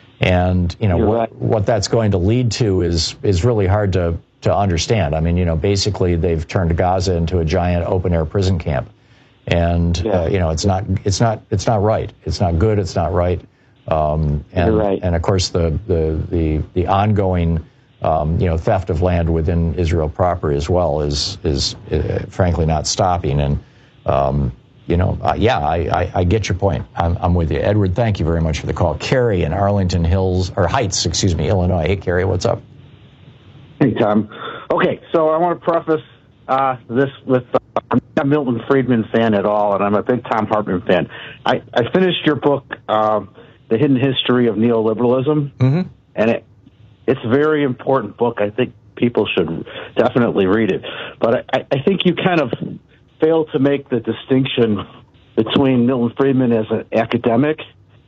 And you know what, what that's going to lead to is is really hard to to understand. I mean, you know, basically they've turned Gaza into a giant open-air prison camp, and yeah. uh, you know, it's not it's not it's not right. It's not good. It's not right. Um, and You're right. and of course the the the the ongoing Um, you know, theft of land within Israel proper as well is is uh, frankly not stopping. And um, you know, uh, yeah, I, I, I get your point. I'm, I'm with you, Edward. Thank you very much for the call. Carrie in Arlington Hills or Heights, excuse me, Illinois. Hey, Carrie, what's up? Hey, Tom. Okay, so I want to preface uh, this with uh, I'm not a Milton Friedman fan at all, and I'm a big Thom Hartmann fan. I, I finished your book, uh, The Hidden History of Neoliberalism, mm-hmm. and it. It's a very important book. I think people should definitely read it. But I, I think you kind of fail to make the distinction between Milton Friedman as an academic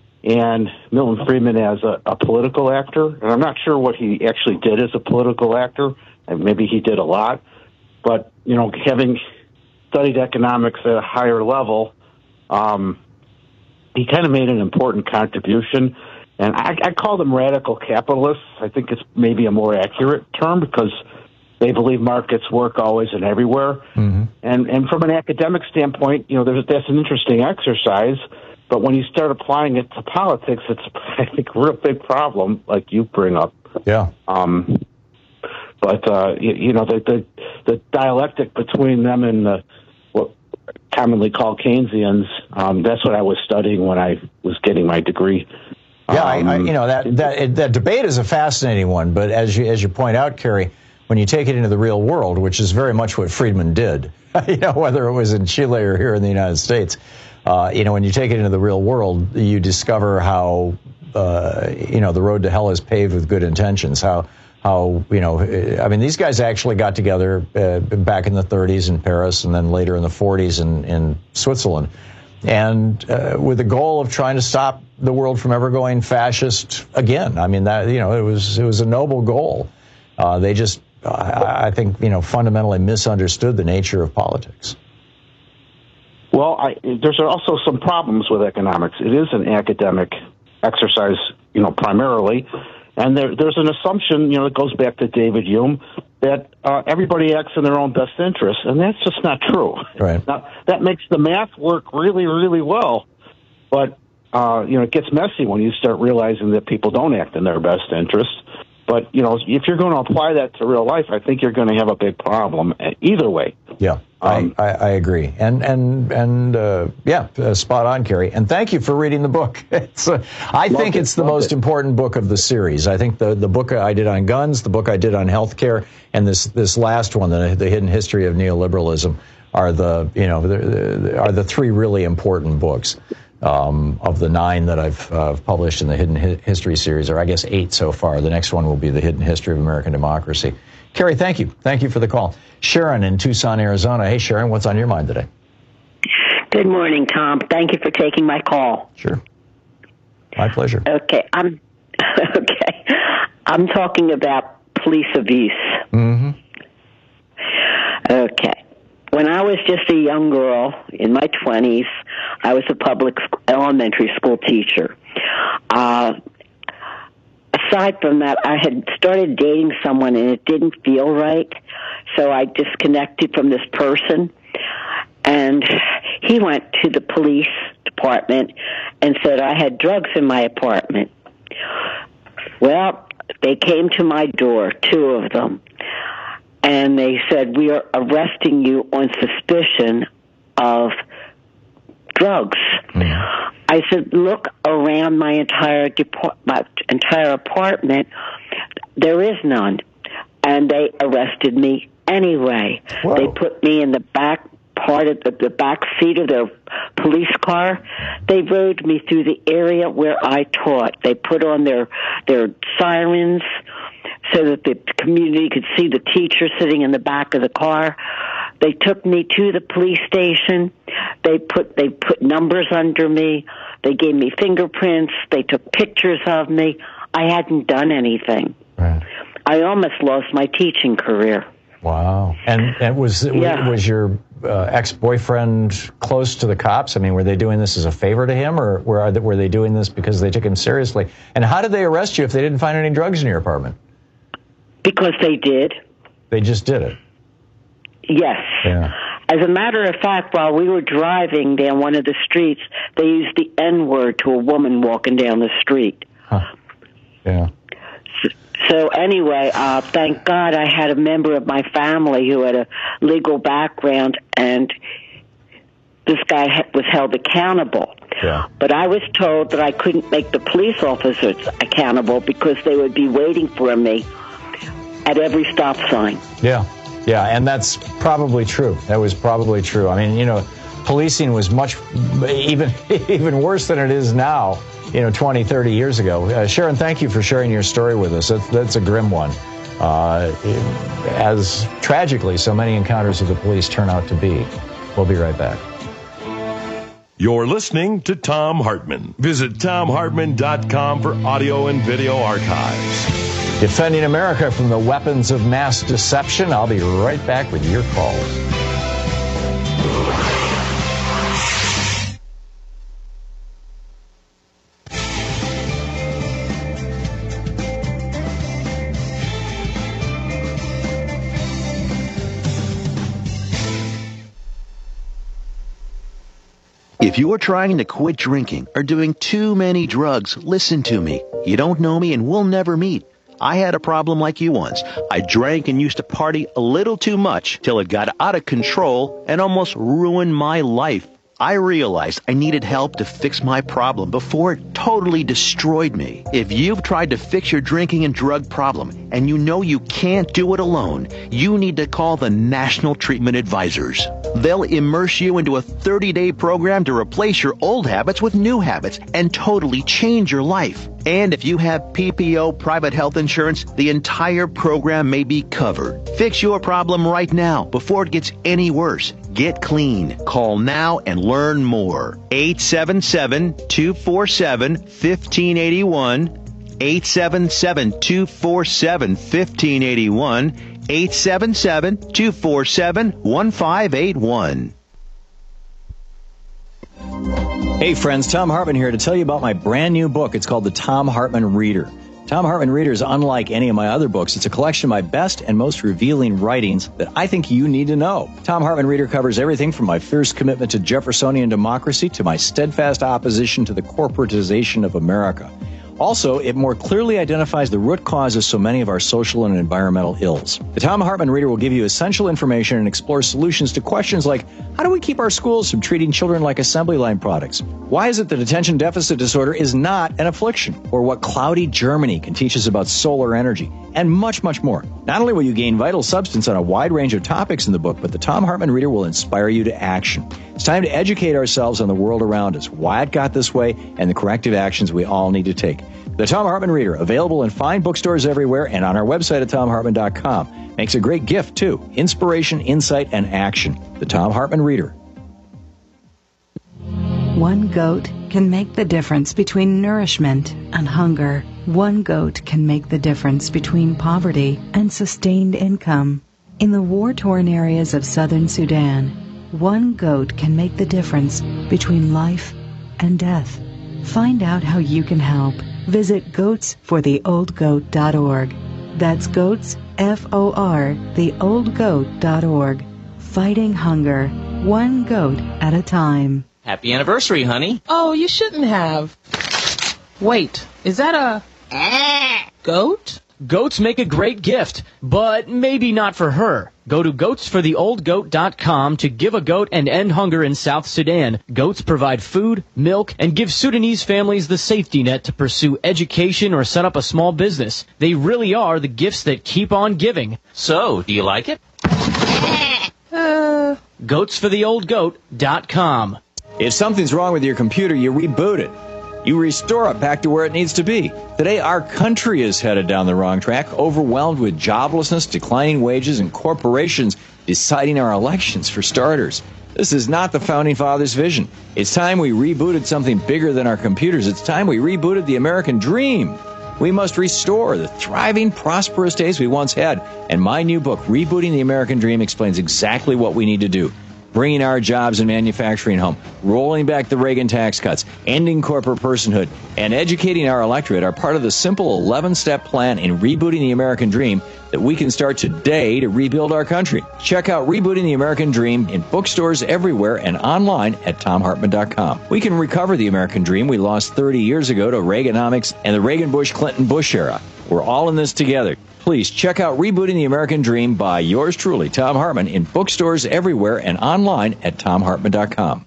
and Milton Friedman as a, a political actor. And I'm not sure what he actually did as a political actor. And maybe he did a lot. But, you know, having studied economics at a higher level, um, he kind of made an important contribution. And I, I call them radical capitalists. I think it's maybe a more accurate term because they believe markets work always and everywhere. Mm-hmm. And and from an academic standpoint, you know, there's, that's an interesting exercise. But when you start applying it to politics, it's, I think, a real big problem, like you bring up. Yeah. Um, but, uh, you, you know, the, the the dialectic between them and the, what commonly called Keynesians, um, that's what I was studying when I was getting my degree. Yeah, I, I, you know, that, that that debate is a fascinating one, but as you as you point out, Kerry, when you take it into the real world, which is very much what Friedman did, you know, whether it was in Chile or here in the United States, uh, you know, when you take it into the real world, you discover how, uh, you know, the road to hell is paved with good intentions, how, how you know, I mean, these guys actually got together uh, back in the thirties in Paris and then later in the forties in, in Switzerland. And uh, with the goal of trying to stop the world from ever going fascist again. I mean, that, you know, it was it was a noble goal. Uh, they just, I, I think, you know, fundamentally misunderstood the nature of politics. Well, I, there's also some problems with economics. It is an academic exercise, you know, primarily. And there, there's an assumption, you know, that goes back to David Hume, that uh, everybody acts in their own best interest, and that's just not true. Right. Now, that makes the math work really, really well, but, uh, you know, it gets messy when you start realizing that people don't act in their best interest. But, you know, if you're going to apply that to real life, I think you're going to have a big problem either way. Yeah, um, I, I, I agree. And, and, and uh, yeah, uh, spot on, Kerry. And thank you for reading the book. It's, uh, I think it's the most important book of the series. I think the, the book I did on guns, the book I did on healthcare, and this, this last one, the, the Hidden History of Neoliberalism, are the, you know, the, the, are the three really important books. Um, of the nine that I've uh, published in the Hidden Hi- History series, or I guess eight so far. The next one will be the Hidden History of American Democracy. Kerry, thank you. Thank you for the call. Sharon in Tucson, Arizona. Hey, Sharon, what's on your mind today? Good morning, Tom. Thank you for taking my call. Sure. My pleasure. Okay, I'm okay. I'm talking about police abuse. Mm-hmm. Okay. When I was just a young girl in my twenties, I was a public sc- elementary school teacher. Uh, aside from that, I had started dating someone and it didn't feel right, so I disconnected from this person. And he went to the police department and said I had drugs in my apartment. Well, they came to my door, two of them. and they said, we are arresting you on suspicion of drugs. Mm. I said, look around my entire depart- my entire apartment. There is none. And they arrested me anyway. Whoa. They put me in the back part of the, the back seat of their police car. They rode me through the area where I taught. They put on their their sirens so that the community could see the teacher sitting in the back of the car. They took me to the police station. They put they put numbers under me. They gave me fingerprints. They took pictures of me. I hadn't done anything. Right. I almost lost my teaching career. Wow. And, and was yeah. was your uh, ex-boyfriend close to the cops? I mean, were they doing this as a favor to him, or were, were they doing this because they took him seriously? And how did they arrest you if they didn't find any drugs in your apartment? Because they did. They just did it? Yes. Yeah. As a matter of fact, while we were driving down one of the streets, they used the N-word to a woman walking down the street. Huh. Yeah. So, so anyway, uh, thank God I had a member of my family who had a legal background, and this guy ha- was held accountable. Yeah. But I was told that I couldn't make the police officers accountable because they would be waiting for me at every stop sign. Yeah. Yeah, and that's probably true. That was probably true. I mean, you know, policing was much, even even worse than it is now, you know, twenty, thirty years ago. Uh, Sharon, thank you for sharing your story with us. That's, that's a grim one. Uh, as tragically, so many encounters with the police turn out to be. We'll be right back. You're listening to Thom Hartmann. Visit Thom Hartmann dot com for audio and video archives. Defending America from the weapons of mass deception. I'll be right back with your calls. If you are trying to quit drinking or doing too many drugs, listen to me. You don't know me and we'll never meet. I had a problem like you once. I drank and used to party a little too much till it got out of control and almost ruined my life. I realized I needed help to fix my problem before it totally destroyed me. If you've tried to fix your drinking and drug problem and you know you can't do it alone, you need to call the National Treatment Advisors. They'll immerse you into a thirty-day program to replace your old habits with new habits and totally change your life. And if you have P P O private health insurance, the entire program may be covered. Fix your problem right now before it gets any worse. Get clean. Call now and learn more. eight seven seven, two four seven, one five eight one. eight seven seven, two four seven, one five eight one. eight seven seven, two four seven, one five eight one. Hey friends, Thom Hartmann here to tell you about my brand new book. It's called The Thom Hartmann Reader. Thom Hartmann Reader is unlike any of my other books. It's a collection of my best and most revealing writings that I think you need to know. Thom Hartmann Reader covers everything from my fierce commitment to Jeffersonian democracy to my steadfast opposition to the corporatization of America. Also, it more clearly identifies the root cause of so many of our social and environmental ills. The Thom Hartmann Reader will give you essential information and explore solutions to questions like, how do we keep our schools from treating children like assembly line products? Why is it that attention deficit disorder is not an affliction? Or what cloudy Germany can teach us about solar energy? And much, much more. Not only will you gain vital substance on a wide range of topics in the book, but the Thom Hartmann Reader will inspire you to action. It's time to educate ourselves on the world around us, why it got this way, and the corrective actions we all need to take. The Thom Hartmann Reader, available in fine bookstores everywhere and on our website at Thom Hartmann dot com. Makes a great gift, too. Inspiration, insight, and action. The Thom Hartmann Reader. One goat can make the difference between nourishment and hunger. One goat can make the difference between poverty and sustained income. In the war-torn areas of southern Sudan, one goat can make the difference between life and death. Find out how you can help. Visit goats for the old goat dot org. That's goats, F O R, the old goat dot org. Fighting hunger, one goat at a time. Happy anniversary, honey. Oh, you shouldn't have. Wait, is that a goat? Goats make a great gift, but maybe not for her. Go to goats for the old goat dot com to give a goat and end hunger in South Sudan. Goats provide food, milk, and give Sudanese families the safety net to pursue education or set up a small business. They really are the gifts that keep on giving. So, do you like it? Uh, goats for the old goat dot com. If something's wrong with your computer, you reboot it. You restore it back to where it needs to be. Today, our country is headed down the wrong track, overwhelmed with joblessness, declining wages, and corporations deciding our elections for starters. This is not the Founding Fathers' vision. It's time we rebooted something bigger than our computers. It's time we rebooted the American dream. We must restore the thriving, prosperous days we once had. And my new book, Rebooting the American Dream, explains exactly what we need to do. Bringing our jobs and manufacturing home, rolling back the Reagan tax cuts, ending corporate personhood, and educating our electorate are part of the simple eleven-step plan in rebooting the American dream that we can start today to rebuild our country. Check out Rebooting the American Dream in bookstores everywhere and online at tom hartman dot com. We can recover the American dream we lost thirty years ago to Reaganomics and the Reagan-Bush-Clinton-Bush era. We're all in this together. Please check out Rebooting the American Dream by yours truly, Thom Hartmann, in bookstores everywhere and online at tom hartman dot com.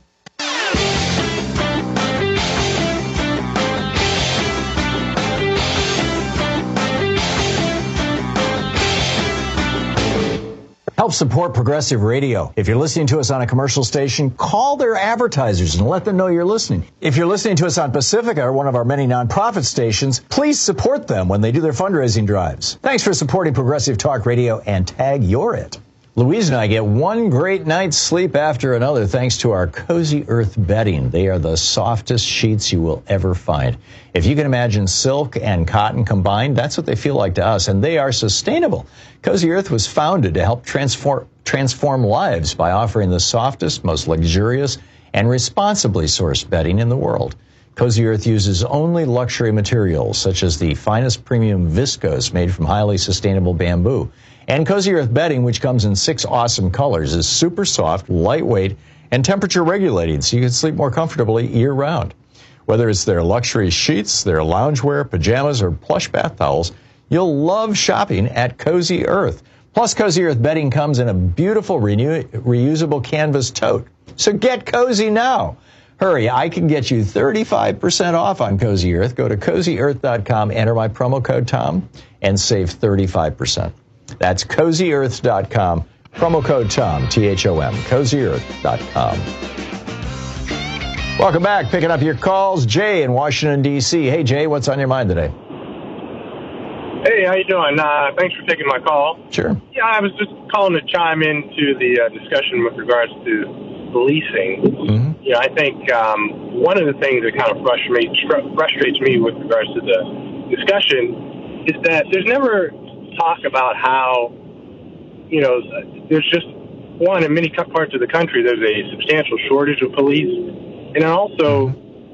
Help support Progressive Radio. If you're listening to us on a commercial station, call their advertisers and let them know you're listening. If you're listening to us on Pacifica, or one of our many nonprofit stations, please support them when they do their fundraising drives. Thanks for supporting Progressive Talk Radio, and tag you're it. Louise and I get one great night's sleep after another thanks to our Cozy Earth bedding. They are the softest sheets you will ever find. If you can imagine silk and cotton combined, that's what they feel like to us, and they are sustainable. Cozy Earth was founded to help transform transform lives by offering the softest, most luxurious, and responsibly sourced bedding in the world. Cozy Earth uses only luxury materials, such as the finest premium viscose made from highly sustainable bamboo. And Cozy Earth bedding, which comes in six awesome colors, is super soft, lightweight, and temperature regulating, so you can sleep more comfortably year-round. Whether it's their luxury sheets, their loungewear, pajamas, or plush bath towels, you'll love shopping at Cozy Earth. Plus, Cozy Earth bedding comes in a beautiful renew- reusable canvas tote. So get cozy now. Hurry, I can get you thirty-five percent off on Cozy Earth. Go to cozy earth dot com, enter my promo code Tom, and save thirty-five percent. That's cozy earth dot com, promo code Tom, T H O M, cozy earth dot com. Welcome back. Picking up your calls, Jay in Washington, D C Hey, Jay, what's on your mind today? Hey, how you doing? Uh, thanks for taking my call. Sure. Yeah, I was just calling to chime into the uh, discussion with regards to policing. Mm-hmm. You know, I think um, one of the things that kind of frustrates, frustrates me with regards to the discussion is that there's never talk about how, you know, there's just, one, in many parts of the country, there's a substantial shortage of police. And then also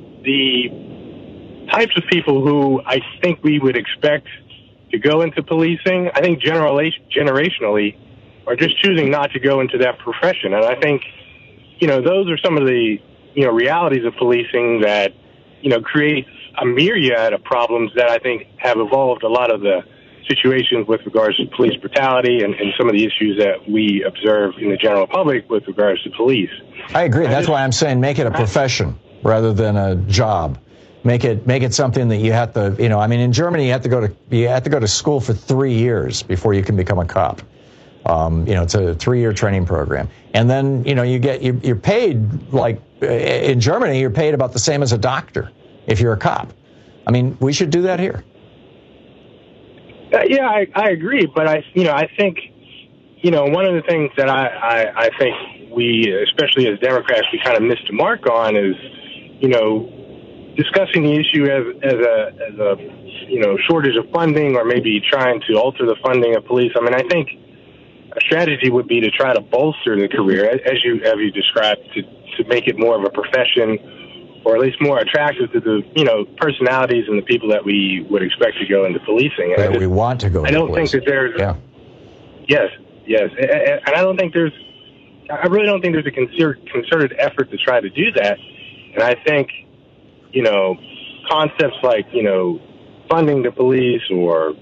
the types of people who I think we would expect to go into policing, I think generally, generationally, are just choosing not to go into that profession. And I think, you know, those are some of the, you know, realities of policing that, you know, create a myriad of problems that I think have evolved a lot of the situations with regards to police brutality and, and some of the issues that we observe in the general public with regards to police. I agree. That's why I'm saying make it a profession rather than a job. Make it make it something that you have to, you know, I mean, in Germany, you have to go to you have to go to school for three years before you can become a cop. Um, you know, it's a three-year training program. And then, you know, you get you're, you're paid like in Germany, you're paid about the same as a doctor if you're a cop. I mean, we should do that here. Uh, yeah, I, I agree, but I, you know, I think, you know, one of the things that I, I, I think we, especially as Democrats, we kind of missed the mark on is, you know, discussing the issue as, as a, as a, you know, shortage of funding or maybe trying to alter the funding of police. I mean, I think a strategy would be to try to bolster the career, as you, as you described, to, to make it more of a profession, or at least more attractive to the, you know, personalities and the people that we would expect to go into policing. And that just, we want to go into I don't policing. think that there's... Yeah. Yes, yes. And, and I don't think there's... I really don't think there's a concerted, concerted effort to try to do that. And I think, you know, concepts like, you know, funding the police or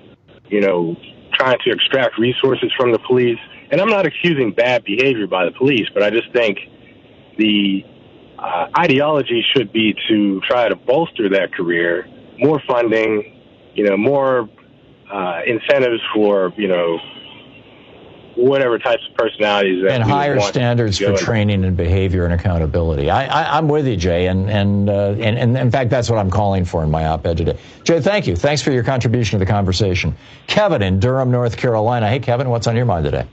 you know, trying to extract resources from the police. And I'm not accusing bad behavior by the police, but I just think the uh, ideology should be to try to bolster that career, more funding, you know, more uh, incentives for, you know, whatever types of personalities that and higher standards for training and behavior and accountability. I, I, I'm with you, Jay, and and, uh, and and in fact, that's what I'm calling for in my op-ed today. Jay, thank you. Thanks for your contribution to the conversation. Kevin in Durham, North Carolina. Hey, Kevin, what's on your mind today?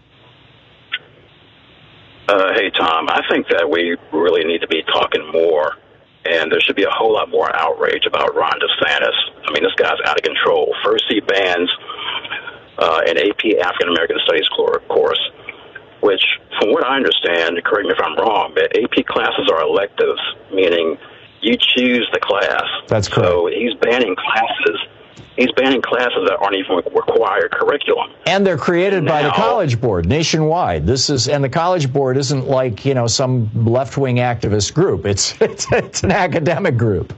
Uh, hey, Tom. I think that we really need to be talking more, and there should be a whole lot more outrage about Ron DeSantis. I mean, this guy's out of control. First, he bans Uh, an A P African American Studies course, which, from what I understand, correct me if I'm wrong, but A P classes are electives, meaning you choose the class. That's correct. So he's banning classes. He's banning classes that aren't even required curriculum. And they're created now, by the College Board nationwide. This is, and the College Board isn't like, you know, some left-wing activist group. It's it's, it's an academic group.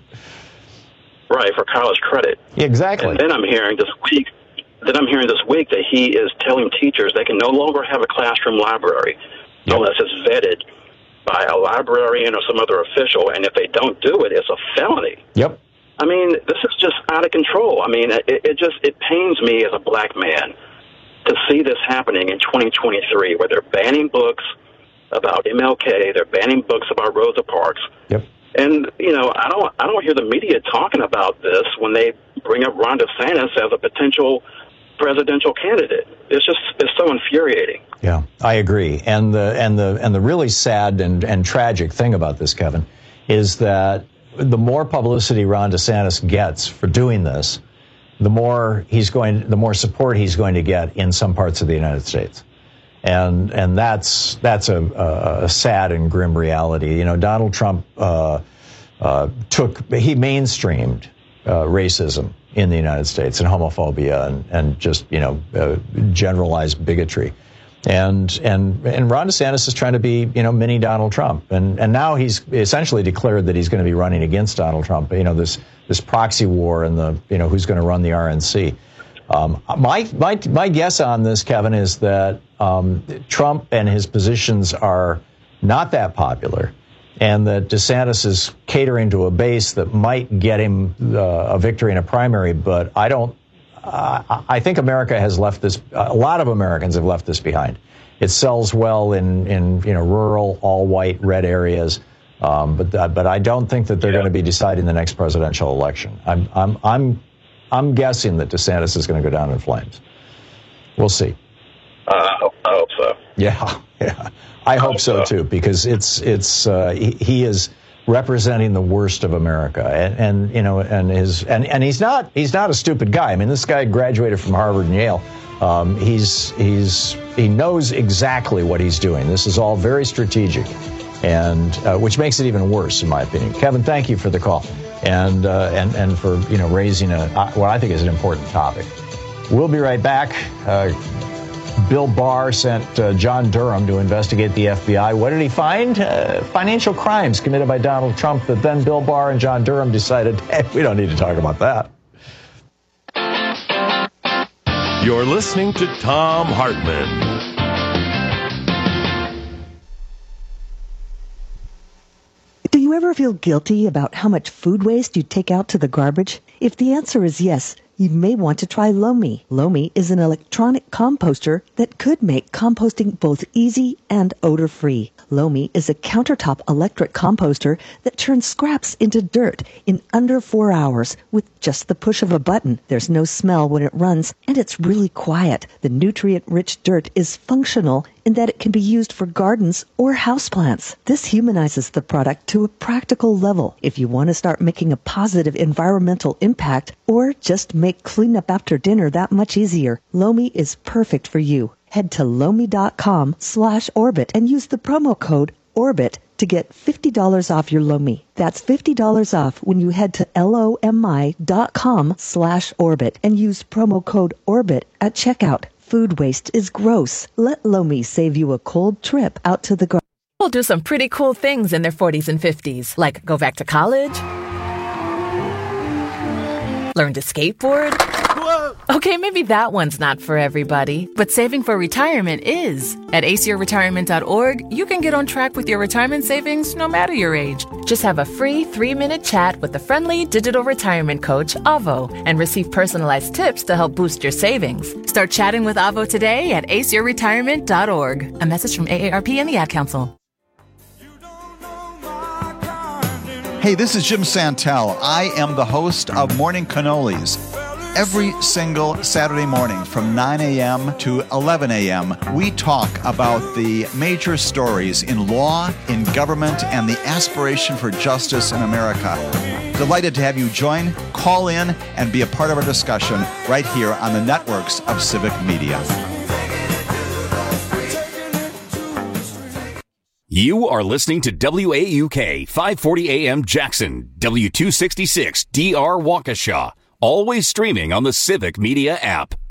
Right, for college credit. Exactly. And then I'm hearing this week. Then I'm hearing this week that he is telling teachers they can no longer have a classroom library yep. unless it's vetted by a librarian or some other official, and if they don't do it, it's a felony. Yep. I mean, this is just out of control. I mean, it, it just it pains me as a black man to see this happening in twenty twenty-three, where they're banning books about M L K, they're banning books about Rosa Parks. Yep. And you know, I don't I don't hear the media talking about this when they bring up Ron DeSantis as a potential presidential candidate. It's just it's so infuriating. Yeah, I agree. And the and the and the really sad and and tragic thing about this, Kevin, is that the more publicity Ron DeSantis gets for doing this, the more he's going, the more support he's going to get in some parts of the United States. And and that's that's a, a, a sad and grim reality. You know, Donald Trump uh, uh, took he mainstreamed uh, racism in the United States and homophobia and, and just, you know, uh, generalized bigotry. And, and, and Ron DeSantis is trying to be, you know, mini Donald Trump. And, and now he's essentially declared that he's going to be running against Donald Trump. You know, this, this proxy war and the, you know, who's going to run the R N C. Um, my, my, my guess on this, Kevin, is that, um, Trump and his positions are not that popular, and that DeSantis is catering to a base that might get him uh, a victory in a primary. But I don't, uh, I think America has left this, a lot of Americans have left this behind. It sells well in, in you know, rural, all-white, red areas. Um, but uh, but I don't think that they're yeah. going to be deciding the next presidential election. I'm, I'm, I'm, I'm guessing that DeSantis is going to go down in flames. We'll see. Uh, I hope so. Yeah, yeah. I hope so too, because it's it's uh, he, he is representing the worst of America, and, and you know, and his and, and he's not he's not a stupid guy. I mean, this guy graduated from Harvard and Yale. Um, he's he's he knows exactly what he's doing. This is all very strategic, and uh, which makes it even worse, in my opinion. Kevin, thank you for the call, and uh, and and for you know raising a what I think is an important topic. We'll be right back. Uh, Bill Barr sent uh, John Durham to investigate the F B I. What did he find? Uh, financial crimes committed by Donald Trump that then Bill Barr and John Durham decided, hey, we don't need to talk about that. You're listening to Thom Hartmann. Do you ever feel guilty about how much food waste you take out to the garbage? If the answer is yes, you may want to try Lomi. Lomi is an electronic composter that could make composting both easy and odor-free. Lomi is a countertop electric composter that turns scraps into dirt in under four hours with just the push of a button. There's no smell when it runs, and it's really quiet. The nutrient-rich dirt is functional in that it can be used for gardens or houseplants. This humanizes the product to a practical level. If you want to start making a positive environmental impact or just make cleanup after dinner that much easier, Lomi is perfect for you. Head to lomi.com slash orbit and use the promo code ORBIT to get fifty dollars off your Lomi. That's fifty dollars off when you head to lomi.com slash orbit and use promo code ORBIT at checkout. Food waste is gross. Let Lomi save you a cold trip out to the garden. People do some pretty cool things in their forties and fifties, like go back to college, learn to skateboard, Whoa. Okay, maybe that one's not for everybody, but saving for retirement is. At ace your retirement dot org, you can get on track with your retirement savings no matter your age. Just have a free three-minute chat with the friendly digital retirement coach, Avo, and receive personalized tips to help boost your savings. Start chatting with Avo today at ace your retirement dot org. A message from A A R P and the Ad Council. Hey, this is Jim Santel. I am the host of Morning Cannolis. Every single Saturday morning from nine a.m. to eleven a.m., we talk about the major stories in law, in government, and the aspiration for justice in America. Delighted to have you join, call in, and be a part of our discussion right here on the networks of Civic Media. You are listening to W A U K five forty A M Jackson, W two sixty-six D R Waukesha. Always streaming on the Civic Media app.